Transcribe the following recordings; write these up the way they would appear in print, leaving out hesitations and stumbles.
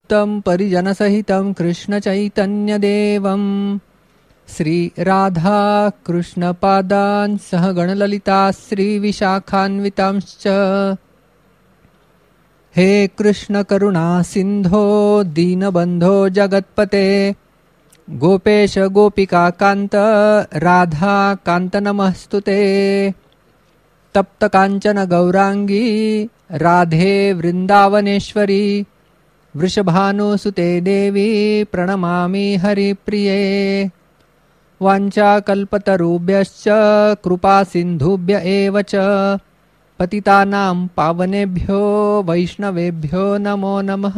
साग्रजातम परिजन सहितं कृष्ण चैतन्य देवं श्री राधा कृष्ण पादान् सह गणललिता श्री विशाखान्वितांश्च। हे कृष्ण करुणा सिंधो दीनबंधो जगत्पते गोपेश गोपिका कांत राधा कांत नमस्तुते। तप्त कांचन गौरांगी राधे वृंदावनेश्वरी वृषभानुसुते देवी प्रणमामि हरिप्रिये। वाञ्छाकल्पतरुभ्यश्च कृपा सिन्धुभ्य एव च पतितानां पावनेभ्यो वैष्णवेभ्यो नमो नमः।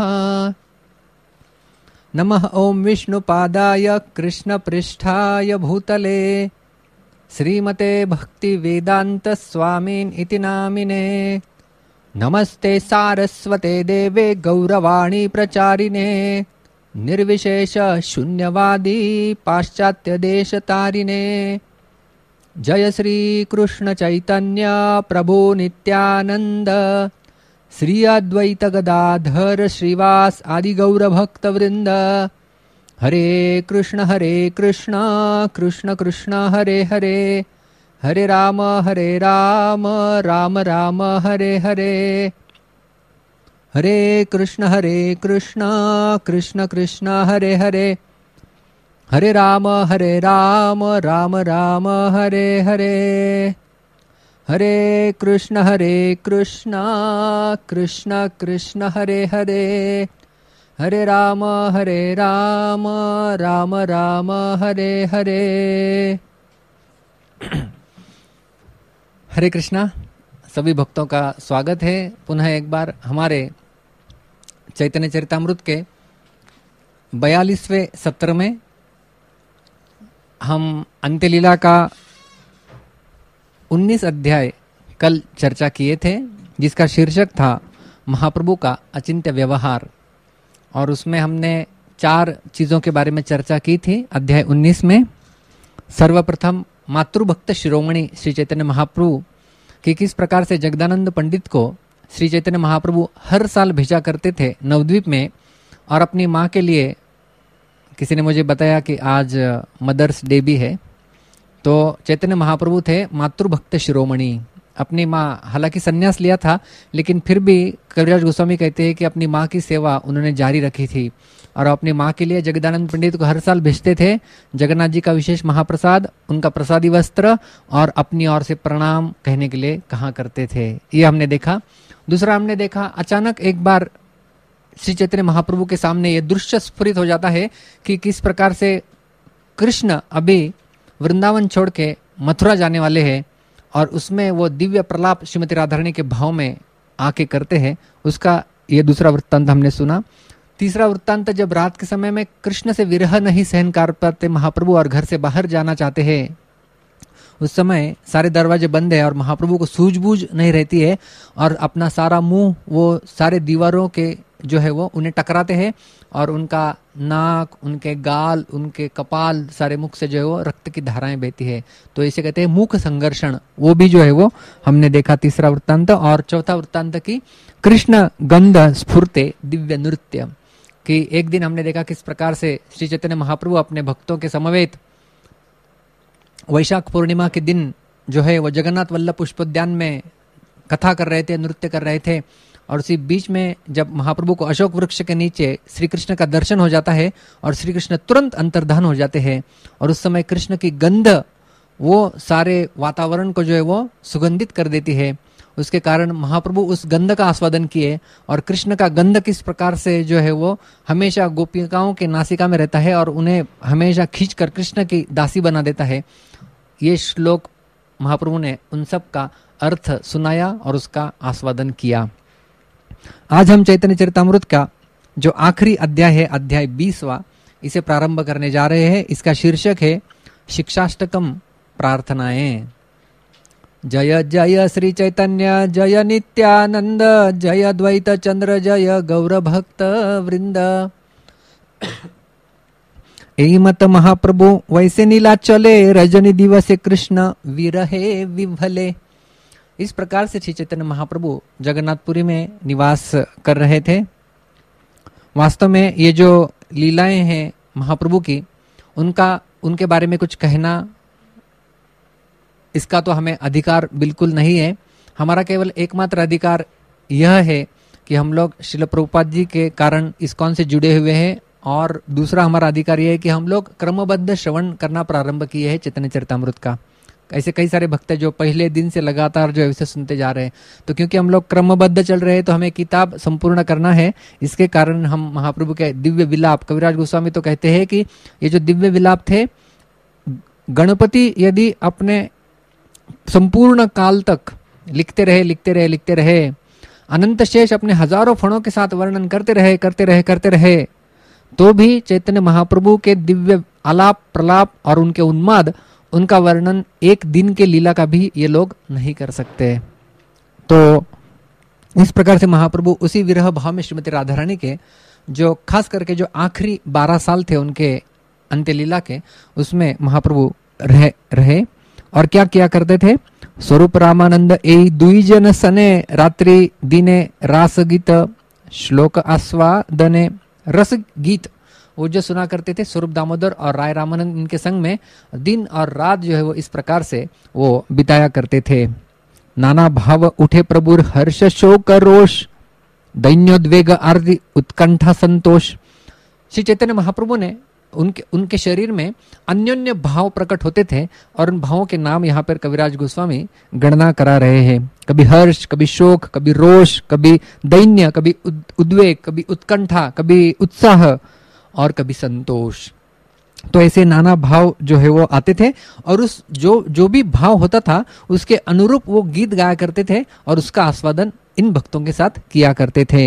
नमः ओं विष्णुपादाय कृष्णपृष्ठाय भूतले श्रीमते भक्तिवेदांत स्वामिन् इति नामिने। नमस्ते सारस्वते देवे गौरवाणी प्रचारिणे निर्विशेष शून्यवादी पाश्चात्य देश तारिणे। जय श्री कृष्ण चैतन्य प्रभु नित्यानंद श्री अद्वैत गदाधर श्रीवास आदि गौर भक्त वृंद। हरे कृष्ण कृष्ण कृष्ण हरे हरे हरे राम राम राम हरे हरे। हरे कृष्ण कृष्ण कृष्ण हरे हरे हरे राम राम राम हरे हरे। हरे कृष्ण कृष्ण कृष्ण हरे हरे हरे राम राम राम हरे हरे। हरे कृष्णा। सभी भक्तों का स्वागत है पुनः एक बार हमारे चैतन्य चरितामृत के 42वें सत्र में। हम अंत्यलीला का 19 अध्याय कल चर्चा किए थे, जिसका शीर्षक था महाप्रभु का अचिंत्य व्यवहार, और उसमें हमने 4 चीज़ों के बारे में चर्चा की थी। अध्याय 19 में सर्वप्रथम मातृभक्त शिरोमणि श्री चैतन्य महाप्रभु कि किस प्रकार से जगदानंद पंडित को श्री चैतन्य महाप्रभु हर साल भेजा करते थे नवद्वीप में, और अपनी माँ के लिए, किसी ने मुझे बताया कि आज मदर्स डे भी है, तो चैतन्य महाप्रभु थे मातृभक्त शिरोमणि। अपनी माँ, हालांकि संन्यास लिया था, लेकिन फिर भी कविराज गोस्वामी कहते हैं कि अपनी माँ की सेवा उन्होंने जारी रखी थी, और अपनी माँ के लिए जगदानंद पंडित को हर साल भेजते थे जगन्नाथ जी का विशेष महाप्रसाद, उनका प्रसादी वस्त्र और अपनी ओर से प्रणाम कहने के लिए कहा करते थे। ये हमने देखा। दूसरा हमने देखा, अचानक एक बार श्री चैतन्य महाप्रभु के सामने ये दृश्य स्फुरित हो जाता है कि किस प्रकार से कृष्ण अभी वृंदावन छोड़ के मथुरा जाने वाले हैं, और उसमें वो दिव्य प्रलाप श्रीमती राधारानी के भाव में आके करते हैं। उसका ये दूसरा वृत्तांत हमने सुना। तीसरा वृत्तांत, जब रात के समय में कृष्ण से विरह नहीं सहन कर पाते महाप्रभु और घर से बाहर जाना चाहते हैं, उस समय सारे दरवाजे बंद है और महाप्रभु को सूझबूझ नहीं रहती है, और अपना सारा मुंह वो सारे दीवारों के जो है वो उन्हें टकराते हैं, और उनका नाक, उनके गाल, उनके कपाल, सारे मुख से जो है वो रक्त की धाराएं बहती है। तो इसे कहते हैं मुख संघर्षण। वो भी जो है वो हमने देखा तीसरा वृत्तांत। और चौथा वृत्तांत की कृष्ण गंध स्फुरते दिव्य नृत्य, कि एक दिन हमने देखा किस प्रकार से श्री चैतन्य महाप्रभु अपने भक्तों के समवेत वैशाख पूर्णिमा के दिन जो है वो जगन्नाथ वल्लभ पुष्पोद्यान में कथा कर रहे थे, नृत्य कर रहे थे, और उसी बीच में जब महाप्रभु को अशोक वृक्ष के नीचे श्री कृष्ण का दर्शन हो जाता है और श्री कृष्ण तुरंत अंतर्धान हो जाते हैं, और उस समय कृष्ण की गंध वो सारे वातावरण को जो है वो सुगंधित कर देती है। उसके कारण महाप्रभु उस गंध का आस्वादन किए, और कृष्ण का गंध किस प्रकार से जो है वो हमेशा गोपिकाओं के नासिका में रहता है और उन्हें हमेशा खींचकर कृष्ण की दासी बना देता है। ये श्लोक महाप्रभु ने उन सब का अर्थ सुनाया और उसका आस्वादन किया। आज हम चैतन्य चरितामृत का जो आखिरी अध्याय है, अध्याय 20वां, इसे प्रारंभ करने जा रहे हैं। इसका शीर्षक है शिक्षाष्टकम प्रार्थनाएं। जय जय श्री चैतन्य जय नित्यानंद जय द्वैत चंद्र जय गौर भक्त वृंद। एई मत महाप्रभु वैसे नीला चले रजनी दिवसे कृष्ण विरहे विभले। इस प्रकार से श्री चैतन्य महाप्रभु जगन्नाथपुरी में निवास कर रहे थे। वास्तव में ये जो लीलाएं हैं महाप्रभु की, उनके बारे में कुछ कहना, इसका तो हमें अधिकार बिल्कुल नहीं है। हमारा केवल एकमात्र अधिकार यह है कि हम लोग श्रील प्रभुपाद जी के कारण इस्कॉन से जुड़े हुए हैं, और दूसरा हमारा अधिकार यह है कि हम लोग क्रमबद्ध श्रवण करना प्रारंभ किए हैं चैतन्य चरितामृत का। ऐसे कई सारे भक्त हैं जो पहले दिन से लगातार जो है उसे सुनते जा रहे हैं। तो क्योंकि हम लोग क्रमबद्ध चल रहे हैं तो हमें किताब संपूर्ण करना है। इसके कारण हम महाप्रभु के दिव्य विलाप, कविराज गोस्वामी तो कहते हैं कि ये जो दिव्य विलाप थे, गणपति यदि अपने संपूर्ण काल तक लिखते रहे, अनंत शेष अपने हजारों फणों के साथ वर्णन करते रहे, तो भी चैतन्य महाप्रभु के दिव्य आलाप प्रलाप और उनके उन्माद, उनका वर्णन एक दिन के लीला का भी ये लोग नहीं कर सकते। तो इस प्रकार से महाप्रभु उसी विरह भाव में श्रीमती राधा रानी के जो खास करके जो आखिरी 12 साल थे उनके अंत्य लीला के, उसमें महाप्रभु रहे और क्या किया करते थे। स्वरूप रामानंद ए दुई जन सने रात्रि दिने रास गीत श्लोक आस्वादने रस गीत, वो जो सुना करते थे स्वरूप दामोदर और राय रामानंद इनके संग में दिन और रात जो है वो इस प्रकार से वो बिताया करते थे। नाना भाव उठे प्रभुर हर्ष शोक रोष दैन्योद्वेग आर्ति उत्कंठा संतोष। श्री चैतन्य महाप्रभु ने उनके शरीर में अन्योन्य भाव प्रकट होते थे और उन भावों के नाम यहाँ पर कविराज गोस्वामी गणना करा रहे हैं। कभी हर्ष, कभी शोक, कभी रोष, कभी दैन्य, कभी उद्वेग, कभी उत्कंठा, कभी उत्साह और कभी संतोष। तो ऐसे नाना भाव जो है वो आते थे और उस जो भी भाव होता था उसके अनुरूप वो गीत गाया करते थे और उसका आस्वादन इन भक्तों के साथ किया करते थे।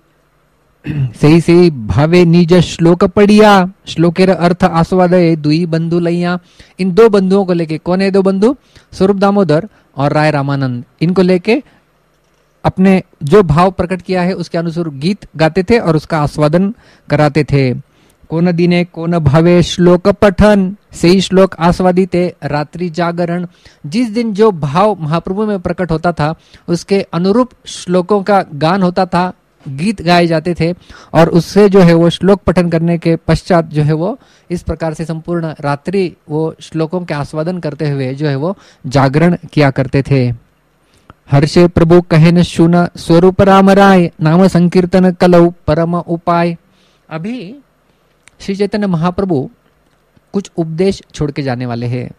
सही भावे निज श्लोक पढ़िया श्लोकेर अर्थ आस्वादय दुई बंधु लैया। इन दो बंधुओं को लेके, कौन है दो बंधु? स्वरूप दामोदर और राय रामानंद। इनको लेके अपने जो भाव प्रकट किया है उसके अनुसार गीत गाते थे और उसका आस्वादन कराते थे। कोन दिने कोन भावे श्लोक पठन सही श्लोक आस्वादिते रात्रि जागरण। जिस दिन जो भाव महाप्रभु में प्रकट होता था उसके अनुरूप श्लोकों का गान होता था, गीत गाए जाते थे और उससे जो है वो श्लोक पठन करने के पश्चात जो है वो इस प्रकार से संपूर्ण रात्रि वो श्लोकों के आस्वादन करते हुए जो है वो जागरण किया करते थे। हर्षे प्रभु कहन सुन स्वरूप राम राय नाम संकीर्तन कलौ परम उपाय। अभी श्री चैतन्य महाप्रभु कुछ उपदेश छोड़ के जाने वाले हैं।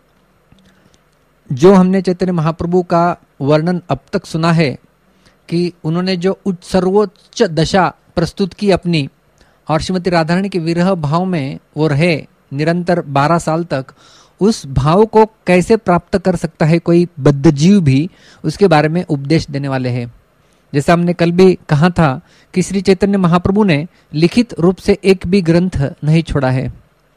जो हमने चैतन्य महाप्रभु का वर्णन अब तक सुना है कि उन्होंने जो सर्वोच्च दशा प्रस्तुत की अपनी, और श्रीमती राधारानी के विरह भाव में वो रहे निरंतर 12 साल तक, उस भाव को कैसे प्राप्त कर सकता है कोई बद्ध जीव भी, उसके बारे में उपदेश देने वाले हैं। जैसा हमने कल भी कहा था कि श्री चैतन्य महाप्रभु ने लिखित रूप से एक भी ग्रंथ नहीं छोड़ा है।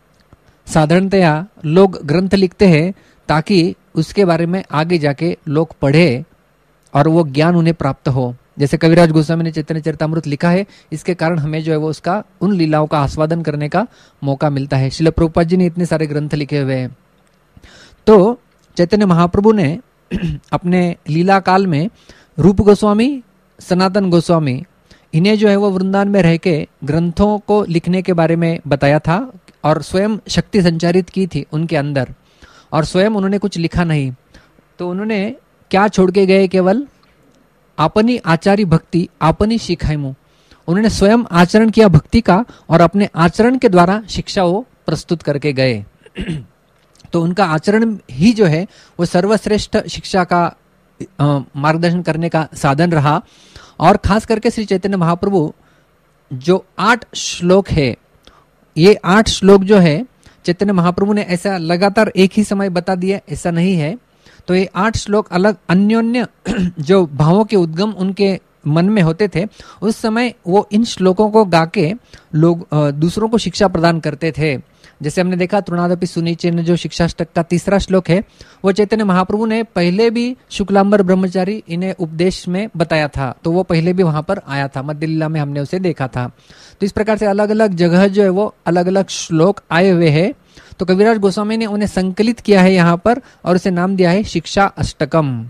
साधारणतया लोग ग्रंथ लिखते हैं ताकि उसके बारे में आगे जाके लोग पढ़े और वो ज्ञान उन्हें प्राप्त हो। जैसे कविराज गोस्वामी ने चैतन्य चरितामृत लिखा है, इसके कारण हमें जो है वो उसका उन लीलाओं का आस्वादन करने का मौका मिलता है। श्रील प्रभुपाद जी ने इतने सारे ग्रंथ लिखे हुए हैं। तो चैतन्य महाप्रभु ने अपने लीला काल में रूप गोस्वामी, सनातन गोस्वामी, इन्हें जो है वो वृंदावन में रह के ग्रंथों को लिखने के बारे में बताया था और स्वयं शक्ति संचारित की थी उनके अंदर, और स्वयं उन्होंने कुछ लिखा नहीं। तो उन्होंने क्या छोड़ के गए? केवल अपनी आचारी भक्ति अपनी शिखाइमु। उन्होंने स्वयं आचरण किया भक्ति का और अपने आचरण के द्वारा शिक्षा वो प्रस्तुत करके गए। तो उनका आचरण ही जो है वो सर्वश्रेष्ठ शिक्षा का मार्गदर्शन करने का साधन रहा। और खास करके श्री चैतन्य महाप्रभु जो 8 श्लोक है, ये 8 श्लोक जो है चैतन्य महाप्रभु ने ऐसा लगातार एक ही समय बता दिया, ऐसा नहीं है। तो ये 8 श्लोक अलग अन्योन्य जो भावों के उद्गम उनके मन में होते थे, उस समय वो इन श्लोकों को गा के लोग दूसरों को शिक्षा प्रदान करते थे। जैसे हमने देखा तृणादपि सुनिचेन जो शिक्षाष्टक का 3रा श्लोक है, वो चैतन्य महाप्रभु ने पहले भी शुक्लांबर ब्रह्मचारी इन्हें उपदेश में बताया था, तो वो पहले भी वहां पर आया था, मध्य लीला में हमने उसे देखा था। तो इस प्रकार से अलग अलग जगह जो है वो अलग अलग श्लोक आए हुए हैं। तो कविराज गोस्वामी ने उन्हें संकलित किया है यहाँ पर और उसे नाम दिया है शिक्षा अष्टकम।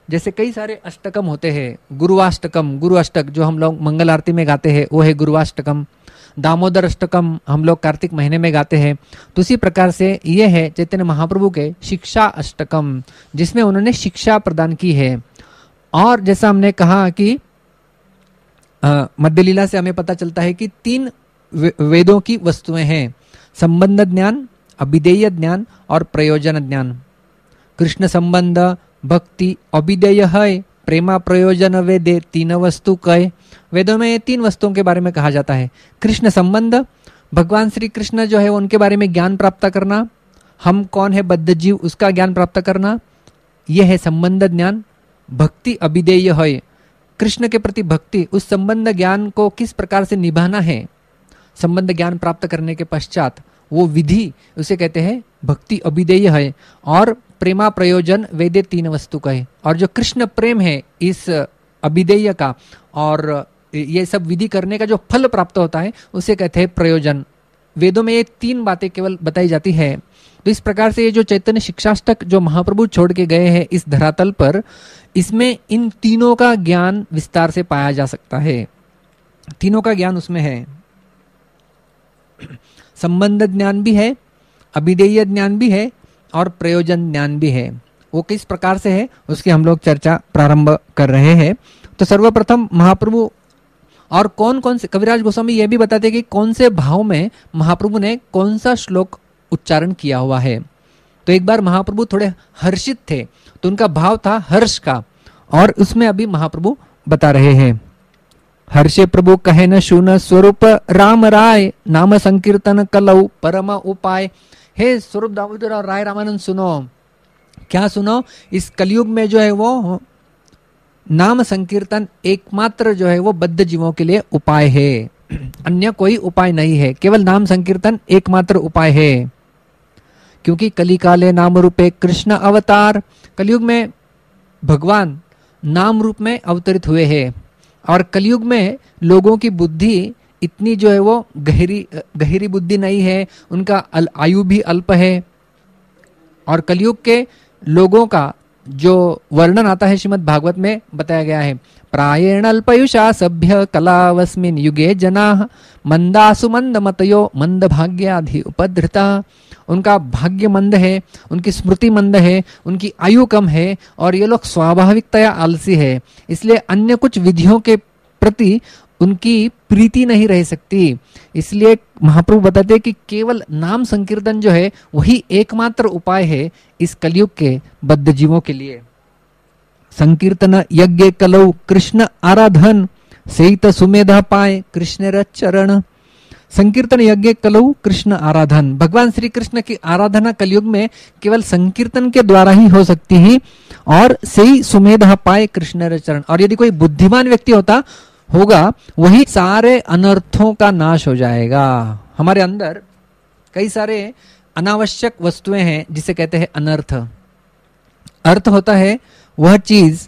जैसे कई सारे अष्टकम होते हैं, गुरुवाष्टकम, गुरु अष्टक जो हम लोग मंगल आरती में गाते हैं वो है गुरुवाष्टकम। दामोदर अष्टकम हम लोग कार्तिक महीने में गाते हैं। तो उसी प्रकार से ये है चैतन्य महाप्रभु के शिक्षा अष्टकम, जिसमें उन्होंने शिक्षा प्रदान की है। और जैसा हमने कहा कि मध्य लीला से हमें पता चलता है कि 3 वेदों की वस्तुएं हैं, संबंध ज्ञान, अभिधेय ज्ञान और प्रयोजन ज्ञान। कृष्ण संबंध, भक्ति, अभिधेय है, प्रेमा प्रयोजन वेदे 3 वस्तु कहे। वेदों में 3 वस्तुओं के बारे में कहा जाता है। कृष्ण संबंध, भगवान श्री कृष्ण जो है उनके बारे में ज्ञान प्राप्त करना, हम कौन है बद्ध जीव उसका ज्ञान प्राप्त करना, यह है संबंध ज्ञान। भक्ति अभिधेय है, कृष्ण के प्रति भक्ति, उस संबंध ज्ञान को किस प्रकार से निभाना है, संबंध ज्ञान प्राप्त करने के पश्चात वो विधि, उसे कहते हैं भक्ति अभिधेय है। और प्रेमा प्रयोजन वेदे 3 वस्तु का है। और जो कृष्ण प्रेम है इस अभिधेय का और ये सब विधि करने का जो फल प्राप्त होता है उसे कहते हैं प्रयोजन। वेदों में ये 3 बातें केवल बताई जाती है। तो इस प्रकार से ये जो चैतन्य शिक्षाष्टक जो महाप्रभु छोड़ के गए हैं इस धरातल पर, इसमें इन तीनों का ज्ञान विस्तार से पाया जा सकता है। तीनों का ज्ञान उसमें है, संबंध ज्ञान भी है, अभिधेय ज्ञान भी है और प्रयोजन ज्ञान भी है। वो किस प्रकार से है उसकी हम लोग चर्चा प्रारंभ कर रहे हैं। तो सर्वप्रथम महाप्रभु और कौन कौन से, कविराज गोस्वामी ये भी बताते कि कौन से भाव में महाप्रभु ने कौन सा श्लोक उच्चारण किया हुआ है। तो एक बार महाप्रभु थोड़े हर्षित थे तो उनका भाव था हर्ष का, और उसमें अभी महाप्रभु बता रहे हैं। हर्षे प्रभु कहे न शून स्वरूप राम राय, नाम संकीर्तन कलऊ परम उपाय। हे स्वरूप दामोदर और राय रामानंद सुनो, क्या सुनो, इस कलयुग में जो है वो नाम संकीर्तन एकमात्र जो है वो बद्ध जीवों के लिए उपाय है, अन्य कोई उपाय नहीं है, केवल नाम संकीर्तन एकमात्र उपाय है। क्योंकि कलिकाले नाम रूपे कृष्ण अवतार, कलयुग में भगवान नाम रूप में अवतरित हुए हैं। और कलयुग में लोगों की बुद्धि इतनी जो है वो गहरी बुद्धि नहीं है, उनका आयु भी अल्प है। और कलयुग के लोगों का जो वर्णन आता है श्रीमद् भागवत में बताया गया है, प्रायेण अल्पयुषा सभ्य कलावस्मिन् युगे जनाः मंदासु मंद मतयो मंद भाग्याधि उपधृता। उनका भाग्य मंद है, उनकी स्मृति मंद है, उनकी आयु कम है और ये लोग स्वाभाविकतया आलसी है, इसलिए अन्य कुछ विधियों के प्रति उनकी प्रीति नहीं रह सकती। इसलिए महाप्रभु बताते हैं कि केवल नाम संकीर्तन जो है वही एकमात्र उपाय है इस कलयुग के बद्ध जीवों के लिए। संकीर्तन यज्ञ कलौ कृष्ण आराधन, सेत सुमेधा पाए कृष्ण रचरण। संकीर्तन यज्ञ कलौ कृष्ण आराधन, भगवान श्री कृष्ण की आराधना कलयुग में केवल संकीर्तन के द्वारा ही हो सकती है। और सही सुमेधा पाए कृष्ण रचरण, और यदि कोई बुद्धिमान व्यक्ति होगा वही सारे अनर्थों का नाश हो जाएगा। हमारे अंदर कई सारे अनावश्यक वस्तुएं हैं जिसे कहते हैं अनर्थ। अर्थ होता है वह चीज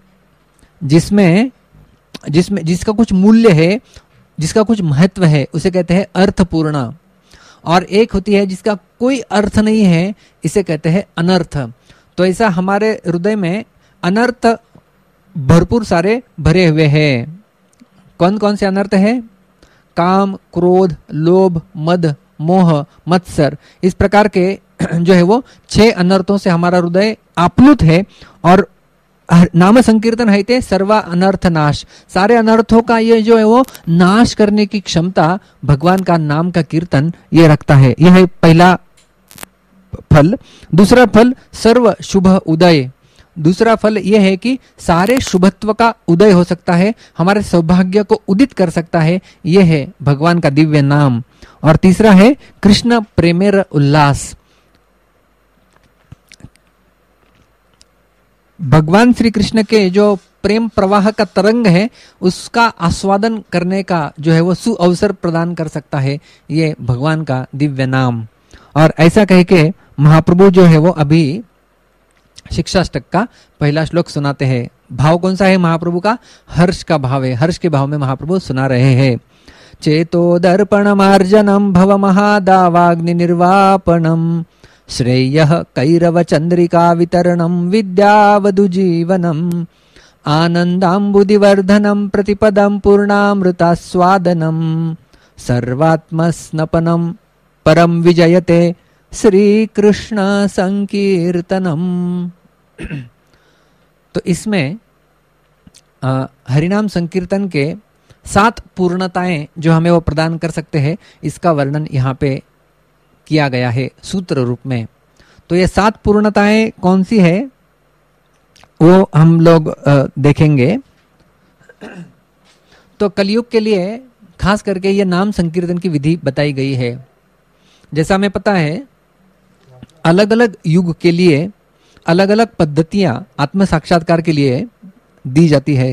जिसका कुछ मूल्य है, जिसका कुछ महत्व है, उसे कहते हैं अर्थपूर्ण। और एक होती है जिसका कोई अर्थ नहीं है, इसे कहते हैं अनर्थ। तो ऐसा हमारे हृदय में अनर्थ भरपूर सारे भरे हुए हैं। कौन कौन से अनर्थ है? काम, क्रोध, लोभ, मद, मोह, मत्सर, इस प्रकार के जो है वो 6 अनर्थों से हमारा हृदय आप्लुत है। और नाम संकीर्तन है ते सर्वा अनर्थ नाश, सारे अनर्थों का ये जो है वो नाश करने की क्षमता भगवान का नाम का कीर्तन ये रखता है। यह है पहला फल। दूसरा फल सर्व शुभ उदय। दूसरा फल यह है कि सारे शुभत्व का उदय हो सकता है, हमारे सौभाग्य को उदित कर सकता है, यह है भगवान का दिव्य नाम। और तीसरा है कृष्ण प्रेमेर उल्लास। भगवान श्री कृष्ण के जो प्रेम प्रवाह का तरंग है उसका आस्वादन करने का जो है वो सुअवसर प्रदान कर सकता है ये भगवान का दिव्य नाम। और ऐसा कह के महाप्रभु जो है वो अभी शिक्षाष्टक का पहला श्लोक सुनाते हैं। भाव कौन सा है महाप्रभु का? हर्ष का भाव है। हर्ष के भाव में महाप्रभु सुना रहे हैं। चेतो दर्पण मार्जनम भव महादावाग्नि निर्वापणम, श्रेयः कैरव चंद्रिका वितरणम विद्यावधु जीवनम। आनंदाम्बुदिवर्धनम प्रतिपदम पूर्णामृतास्वादनम सर्वात्मस्नपनम परम विजयते श्री कृष्ण संकीर्तनम। तो इसमें हरिनाम संकीर्तन के 7 पूर्णताएं जो हमें वो प्रदान कर सकते हैं, इसका वर्णन यहाँ पे किया गया है सूत्र रूप में। तो ये 7 पूर्णताएं कौन सी है वो हम लोग देखेंगे। तो कलयुग के लिए खास करके ये नाम संकीर्तन की विधि बताई गई है। जैसा हमें पता है अलग अलग युग के लिए अलग अलग पद्धतियां आत्म साक्षात्कार के लिए दी जाती है।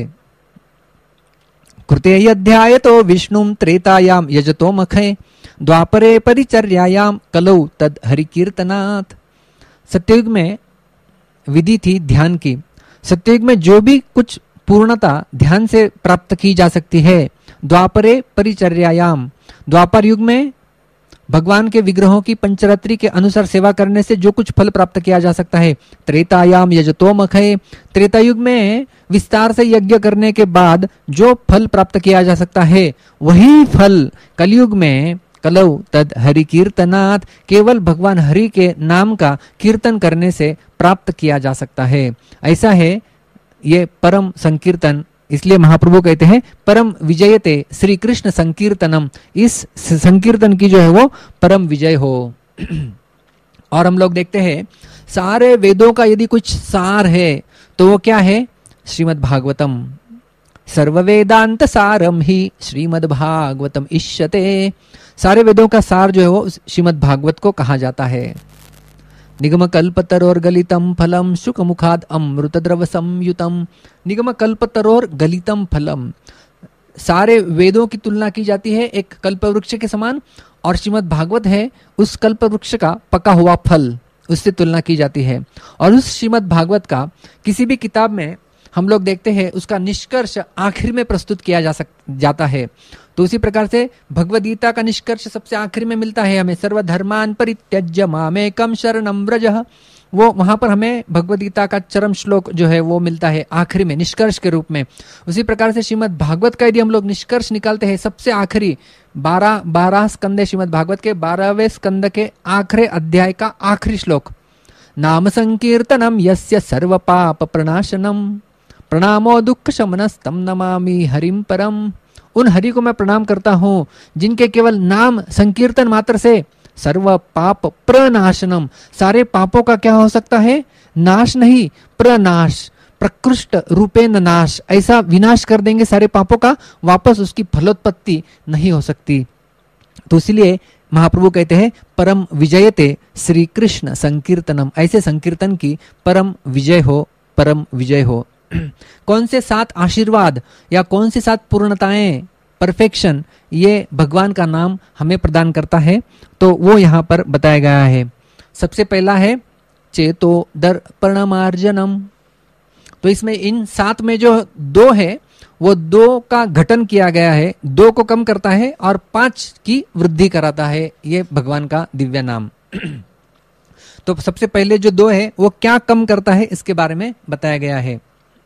कृते अध्याय तो विष्णुम त्रेतायाम यजतो मखे द्वापरे परिचर्यायाम कलौ तद हरिकीर्तनात्। सत्ययुग में विधि थी ध्यान की। सत्ययुग में जो भी कुछ पूर्णता ध्यान से प्राप्त की जा सकती है। द्वापरे परिचर्यायाम, द्वापर युग में भगवान के विग्रहों की पंचरात्रि के अनुसार सेवा करने से जो कुछ फल प्राप्त किया जा सकता है। त्रेतायाम यजतो मखे, त्रेता युग में विस्तार से यज्ञ करने के बाद जो फल प्राप्त किया जा सकता है वही फल कलयुग में कलौ तद हरि कीर्तनात्, केवल भगवान हरि के नाम का कीर्तन करने से प्राप्त किया जा सकता है। ऐसा है ये परम संकीर्तन। इसलिए महाप्रभु कहते हैं परम विजयते श्री कृष्ण संकीर्तनम, इस संकीर्तन की जो है वो परम विजय हो। और हम लोग देखते हैं सारे वेदों का यदि कुछ सार है तो वो क्या है? श्रीमद् भागवतम। सर्व वेदांत सारम ही श्रीमद् भागवतम इष्यते। सारे वेदों का सार जो है वो श्रीमद् भागवत को कहा जाता है। निगम कल्पतरोर गलितम फलम शुक मुखाद अमृत द्रव संयुतम। निगम कल्पतरोर गलितम फलम, सारे वेदों की तुलना की जाती है एक कल्प वृक्ष के समान, और श्रीमद् भागवत है उस कल्प वृक्ष का पका हुआ फल, उससे तुलना की जाती है। और उस श्रीमद् भागवत का किसी भी किताब में हम लोग देखते हैं उसका निष्कर्ष आखिर में प्रस्तुत किया जाता है। तो उसी प्रकार से भगवद गीता का निष्कर्ष सबसे आखिर में मिलता है हमें। सर्वधर्मान परित्यज्य मामेकं शरणं व्रज, वो वहां पर हमें भगवद गीता का चरम श्लोक जो है वो मिलता है आखिरी में निष्कर्ष के रूप में। उसी प्रकार से श्रीमद् भागवत का यदि हम लोग निष्कर्ष निकालते हैं सबसे आखिरी 12 स्कंद श्रीमद् भागवत के 12वें स्कंद के आखिरी अध्याय का आखिरी श्लोक, नाम संकीर्तनम यस्य सर्व पाप प्रणाशनम प्रणामो दुख शमनस्तम नमामि हरिम परम। उन हरि को मैं प्रणाम करता हूँ जिनके केवल नाम संकीर्तन मात्र से सर्व पाप प्रनाशनम, सारे पापों का क्या हो सकता है? नाश नहीं, प्रनाश, प्रकृष्ट रूपेण नाश, ऐसा विनाश कर देंगे सारे पापों का, वापस उसकी फलोत्पत्ति नहीं हो सकती। तो इसलिए महाप्रभु कहते हैं परम विजयते श्री कृष्ण संकीर्तनम, ऐसे संकीर्तन की परम विजय हो, परम विजय हो। कौन से 7 आशीर्वाद या कौन सी 7 पूर्णताएं, परफेक्शन ये भगवान का नाम हमें प्रदान करता है, तो वो यहाँ पर बताया गया है। सबसे पहला है चेतो दर्पणमार्जनम। तो इसमें इन 7 में जो 2 है वो 2 का घटन किया गया है, 2 को कम करता है और 5 की वृद्धि कराता है, ये भगवान का दिव्य नाम। तो सबसे पहले जो 2 है वो क्या कम करता है इसके बारे में बताया गया है।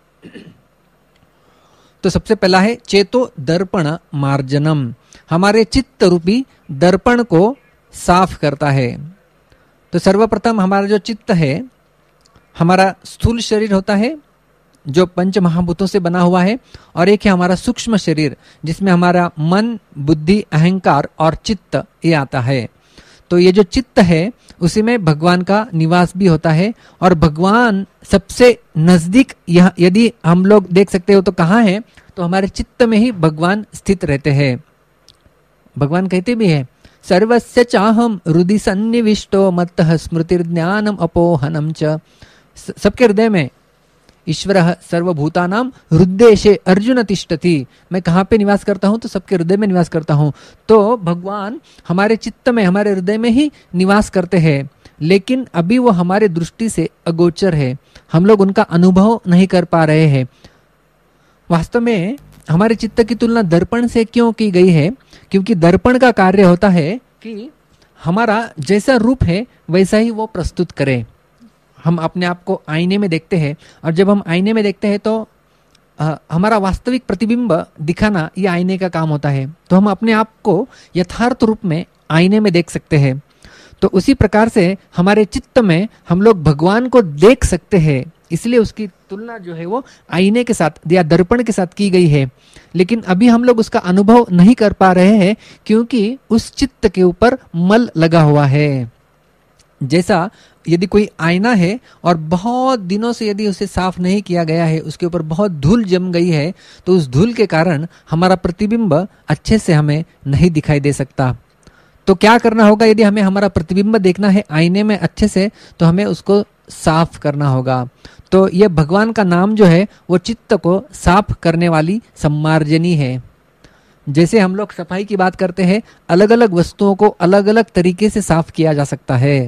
तो सबसे पहला है चेतो दर्पण मार्जनम, हमारे चित्त रूपी दर्पण को साफ करता है। तो सर्वप्रथम हमारा जो चित्त है, हमारा स्थूल शरीर होता है जो 5 महाभूतों से बना हुआ है, और एक है हमारा सूक्ष्म शरीर जिसमें हमारा मन, बुद्धि, अहंकार और चित्त ये आता है। तो ये जो चित्त है उसी में भगवान का निवास भी होता है, और भगवान सबसे नजदीक यदि हम लोग देख सकते हो तो कहाँ है? तो हमारे चित्त में ही भगवान स्थित रहते हैं। भगवान कहते भी है सर्वस्य चाहम हृदि सन्निविष्टो मत्तः स्मृतिर्ज्ञानम अपोहनम च। सबके हृदय में ईश्वरः सर्वभूतानां हृदयेशे अर्जुन तिष्ठति, मैं कहाँ पे निवास करता हूँ? तो सबके हृदय में निवास करता हूँ। तो भगवान हमारे चित्त में, हमारे हृदय में ही निवास करते हैं, लेकिन अभी वो हमारे दृष्टि से अगोचर है, हम लोग उनका अनुभव नहीं कर पा रहे हैं। वास्तव में हमारे चित्त की तुलना दर्पण से क्यों की गई है? क्योंकि दर्पण का कार्य होता है कि हमारा जैसा रूप है वैसा ही वो प्रस्तुत करे। हम अपने आप को आईने में देखते हैं, और जब हम आईने में देखते हैं तो हमारा वास्तविक प्रतिबिंब दिखाना ये आईने का काम होता है। तो हम अपने आप को यथार्थ रूप में आईने में देख सकते हैं। तो उसी प्रकार से हमारे चित्त में हम लोग भगवान को देख सकते हैं, इसलिए उसकी तुलना जो है वो आईने के साथ या दर्पण के साथ की गई है। लेकिन अभी हम लोग उसका अनुभव नहीं कर पा रहे हैं क्योंकि उस चित्त के ऊपर मल लगा हुआ है। जैसा यदि कोई आईना है और बहुत दिनों से यदि उसे साफ नहीं किया गया है, उसके ऊपर बहुत धूल जम गई है, तो उस धूल के कारण हमारा प्रतिबिंब अच्छे से हमें नहीं दिखाई दे सकता। तो क्या करना होगा, यदि हमें हमारा प्रतिबिंब देखना है आईने में अच्छे से, तो हमें उसको साफ करना होगा। तो यह भगवान का नाम जो है वो चित्त को साफ करने वाली सम्मार्जनी है। जैसे हम लोग सफाई की बात करते हैं, अलग अलग वस्तुओं को अलग अलग तरीके से साफ किया जा सकता है।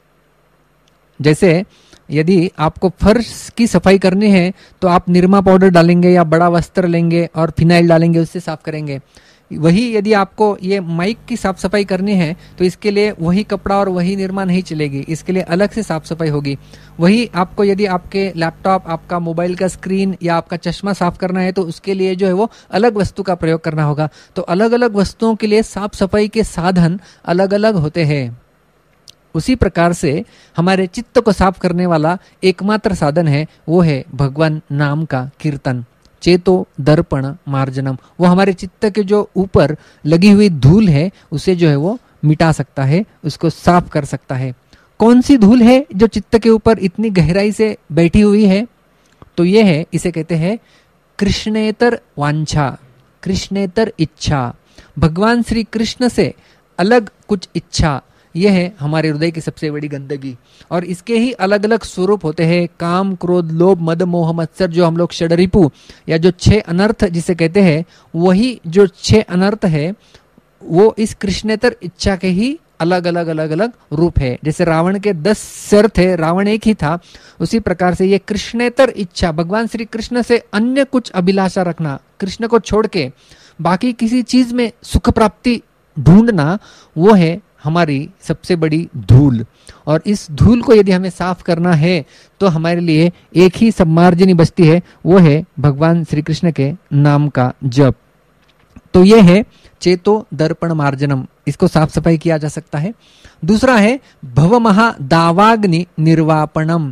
जैसे यदि आपको फर्श की सफाई करनी है तो आप निरमा पाउडर डालेंगे या बड़ा वस्त्र लेंगे और फिनाइल डालेंगे, उससे साफ करेंगे। वही यदि आपको ये माइक की साफ सफाई करनी है तो इसके लिए वही कपड़ा और वही निरमा नहीं चलेगी, इसके लिए अलग से साफ सफाई होगी। वही आपको यदि आपके लैपटॉप, आपका मोबाइल का स्क्रीन या आपका चश्मा साफ करना है तो उसके लिए जो है वो अलग वस्तु का प्रयोग करना होगा। तो अलग अलग वस्तुओं के लिए साफ सफाई के साधन अलग अलग होते हैं। उसी प्रकार से हमारे चित्त को साफ करने वाला एकमात्र साधन है, वो है भगवान नाम का कीर्तन। चेतो दर्पण मार्जनम, वो हमारे चित्त के जो ऊपर लगी हुई धूल है उसे जो है वो मिटा सकता है, उसको साफ कर सकता है। कौन सी धूल है जो चित्त के ऊपर इतनी गहराई से बैठी हुई है? तो ये है, इसे कहते हैं कृष्णेतर वांछा, कृष्णेतर इच्छा। भगवान श्री कृष्ण से अलग कुछ इच्छा, यह है हमारे हृदय की सबसे बड़ी गंदगी। और इसके ही अलग अलग स्वरूप होते हैं, काम, क्रोध, लोभ, मद, मोह, मत्सर, जो हम लोग षडरिपु या जो 6 अनर्थ जिसे कहते हैं, वही जो 6 अनर्थ है वो इस कृष्णेतर इच्छा के ही अलग अलग अलग अलग रूप है। जैसे रावण के 10 सिर थे, रावण एक ही था, उसी प्रकार से ये कृष्णेतर इच्छा, भगवान श्री कृष्ण से अन्य कुछ अभिलाषा रखना, कृष्ण को छोड़ के बाकी किसी चीज में सुख प्राप्ति ढूंढना, वो है हमारी सबसे बड़ी धूल। और इस धूल को यदि हमें साफ करना है तो हमारे लिए एक ही सम्मार्जनी बचती है, वो है भगवान श्री कृष्ण के नाम का जप। तो ये है चेतो दर्पण मार्जनम, इसको साफ सफाई किया जा सकता है। दूसरा है भव महा दावाग्नि निर्वापणम,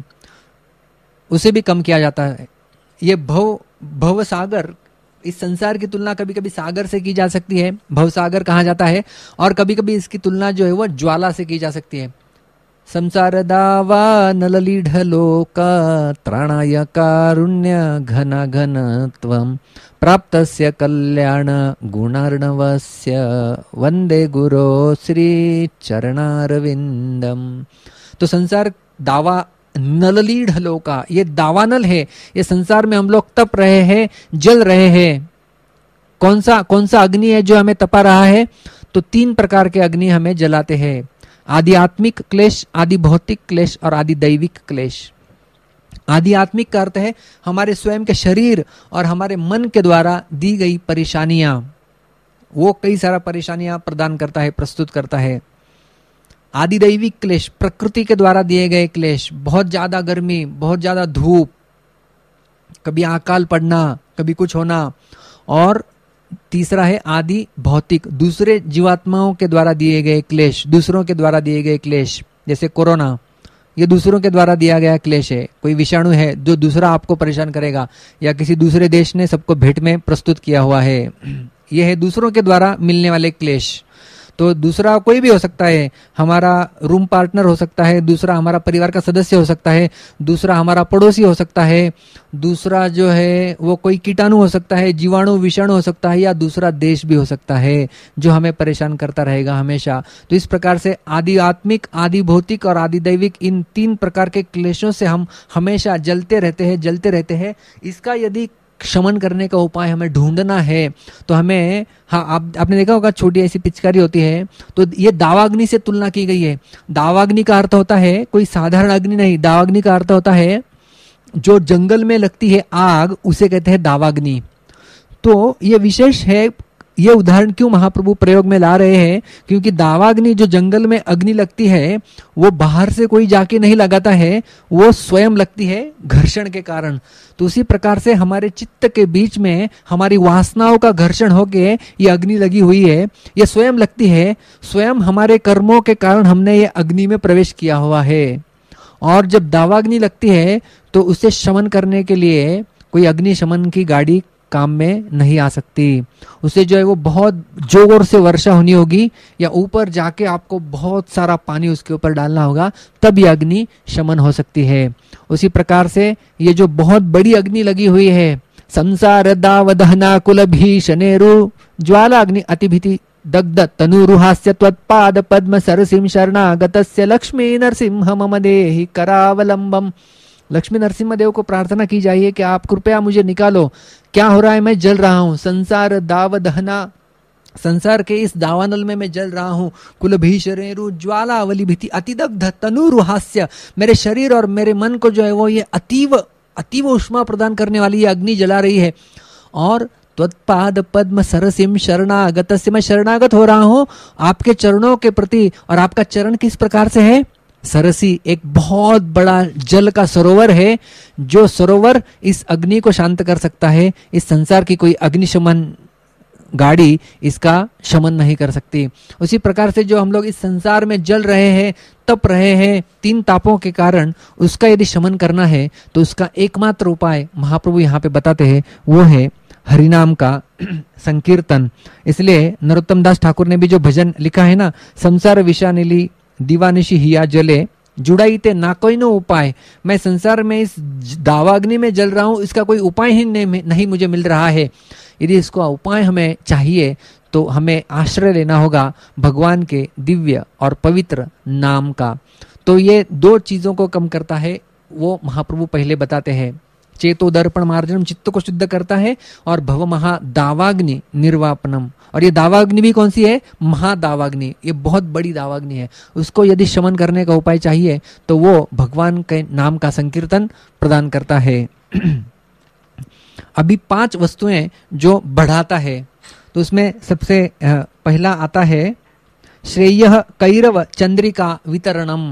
उसे भी कम किया जाता है। ये भव सागर, इस संसार की तुलना कभी कभी सागर से की जा सकती है, भव सागर कहा जाता है, और कभी कभी इसकी तुलना जो है वो ज्वाला से की जा सकती है। संसार दावा नललीढ़ लोका त्राणाय कारुण्य घन घनत्वम प्राप्तस्य कल्याण गुणार्णवस्य वंदे गुरो श्री चरणारविंदम। तो संसार दावा नललीढ़ लोका, ये दावानल है, ये संसार में हम लोग तप रहे हैं, जल रहे हैं। कौन सा अग्नि है जो हमें तपा रहा है? तो 3 प्रकार के अग्नि हमें जलाते हैं, आदि आत्मिक क्लेश, आदि भौतिक क्लेश और आदि दैविक क्लेश। आदि आत्मिक का अर्थ है हमारे स्वयं के शरीर और हमारे मन के द्वारा दी गई परेशानियां, वो कई सारा परेशानियां प्रदान करता है, प्रस्तुत करता है। आदि दैविक क्लेश, प्रकृति के द्वारा दिए गए क्लेश, बहुत ज्यादा गर्मी, बहुत ज्यादा धूप, कभी अकाल पड़ना, कभी कुछ होना। और तीसरा है आदि भौतिक, दूसरे जीवात्माओं के द्वारा दिए गए क्लेश, दूसरों के द्वारा दिए गए क्लेश। जैसे कोरोना, ये दूसरों के द्वारा दिया गया क्लेश है, कोई विषाणु है जो दूसरा आपको परेशान करेगा, या किसी दूसरे देश ने सबको भेंट में प्रस्तुत किया हुआ है, यह है दूसरों के द्वारा मिलने वाले क्लेश। तो दूसरा कोई भी हो सकता है, हमारा रूम पार्टनर हो सकता है, दूसरा हमारा परिवार का सदस्य हो सकता है, दूसरा हमारा पड़ोसी हो सकता है, दूसरा जो है वो कोई कीटाणु हो सकता है, जीवाणु विषाणु हो सकता है, या दूसरा देश भी हो सकता है जो हमें परेशान करता रहेगा हमेशा। तो इस प्रकार से आदि आत्मिक, आदि भौतिक और आदि दैविक, इन 3 प्रकार के क्लेशों से हम हमेशा जलते रहते हैं। इसका यदि क्षमन करने का उपाय हमें ढूंढना है तो हमें, हाँ, आपने देखा होगा छोटी ऐसी पिचकारी होती है, तो ये दावाग्नि से तुलना की गई है। दावाग्नि का अर्थ होता है कोई साधारण अग्नि नहीं, दावाग्नि का अर्थ होता है जो जंगल में लगती है आग, उसे कहते हैं दावाग्नि। तो ये विशेष है ये उदाहरण क्यों महाप्रभु प्रयोग में ला रहे हैं? क्योंकि दावाग्नि, जो जंगल में अग्नि लगती है, वो बाहर से कोई जाके नहीं लगाता है, वो स्वयं लगती है घर्षण के कारण। तो उसी प्रकार से हमारे चित्त के बीच में हमारी वासनाओं का घर्षण होके ये अग्नि लगी हुई है, ये स्वयं लगती है। स्वयं हमारे कर्मों के कारण हमने ये अग्नि में प्रवेश किया हुआ है। और जब दावाग्नि लगती है तो उसे शमन करने के लिए कोई अग्नि शमन की गाड़ी काम में नहीं आ सकती। उसे जो है वो बहुत जोर से वर्षा होनी होगी, या ऊपर जाके आपको बहुत सारा पानी उसके ऊपर डालना होगा, तब ये अग्नि शमन हो सकती है। उसी प्रकार से ये जो बहुत बड़ी अग्नि लगी हुई है, संसार दावदहना कुल भीषणेरु ज्वाला अग्नि अतिभीति दग्ध तनुरुहास्य त्वत्पाद पद्म सरसिम शरणागतस्य लक्ष्मी नरसिंह मम देहि करावलंबम। लक्ष्मी नरसिम्हा देव को प्रार्थना की जाइए कि आप कृपया मुझे निकालो, क्या हो रहा है, मैं जल रहा हूं। संसार दाव दहना, संसार के इस दावानल में मैं जल रहा हूं। कुल भीषणेरु ज्वाला अवली भीति अतिदग्ध तनुरुहास्य, मेरे शरीर और मेरे मन को जो है वो ये अतीव उष्मा प्रदान करने वाली ये अग्नि जला रही है। और त्वत्पाद पद्म सरसिम शरणागत से, मैं शरणागत हो रहा हूं आपके चरणों के प्रति। और आपका चरण किस प्रकार से है? सरसी, एक बहुत बड़ा जल का सरोवर है, जो सरोवर इस अग्नि को शांत कर सकता है। इस संसार की कोई अग्निशमन गाड़ी इसका शमन नहीं कर सकती। उसी प्रकार से जो हम लोग इस संसार में जल रहे हैं, तप रहे हैं 3 तापों के कारण, उसका यदि शमन करना है तो उसका एकमात्र उपाय महाप्रभु यहाँ पे बताते हैं, वो है हरिनाम का संकीर्तन। इसलिए नरोत्तम दास ठाकुर ने भी जो भजन लिखा है ना, संसार विषानिली दीवानिशी हिया जले जुड़ाई ते ना कोई नो उपाय। मैं संसार में इस दावाग्नि में जल रहा हूं, इसका कोई उपाय ही नहीं मुझे मिल रहा है। यदि इसको उपाय हमें चाहिए तो हमें आश्रय लेना होगा भगवान के दिव्य और पवित्र नाम का। तो ये 2 चीजों को कम करता है, वो महाप्रभु पहले बताते हैं। चेतो दर्पण मार्जनम, चित्त को शुद्ध करता है, और भव महा दावाग्नि निर्वापनम। और ये दावाग्नि भी कौन सी है? महादावाग्नि, ये बहुत बड़ी दावाग्नि है। उसको यदि शमन करने का उपाय चाहिए तो वो भगवान के नाम का संकीर्तन प्रदान करता है। अभी 5 वस्तुएं जो बढ़ाता है, तो उसमें सबसे पहला आता है श्रेय कैरव चंद्रिका वितरणम।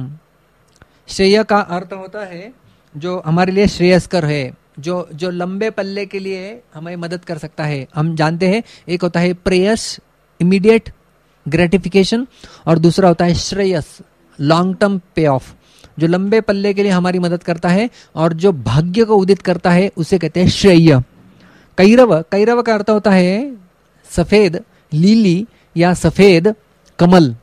श्रेय का अर्थ होता है जो हमारे लिए श्रेयस्कर है, जो लंबे पल्ले के लिए हमें मदद कर सकता है। हम जानते हैं एक होता है प्रेयस, इमीडिएट ग्रेटिफिकेशन, और दूसरा होता है श्रेयस, लॉन्ग टर्म पे ऑफ, जो लंबे पल्ले के लिए हमारी मदद करता है और जो भाग्य को उदित करता है, उसे कहते हैं श्रेय। कैरव, कैरव का अर्थ होता है सफेद लीली या सफेद कमल।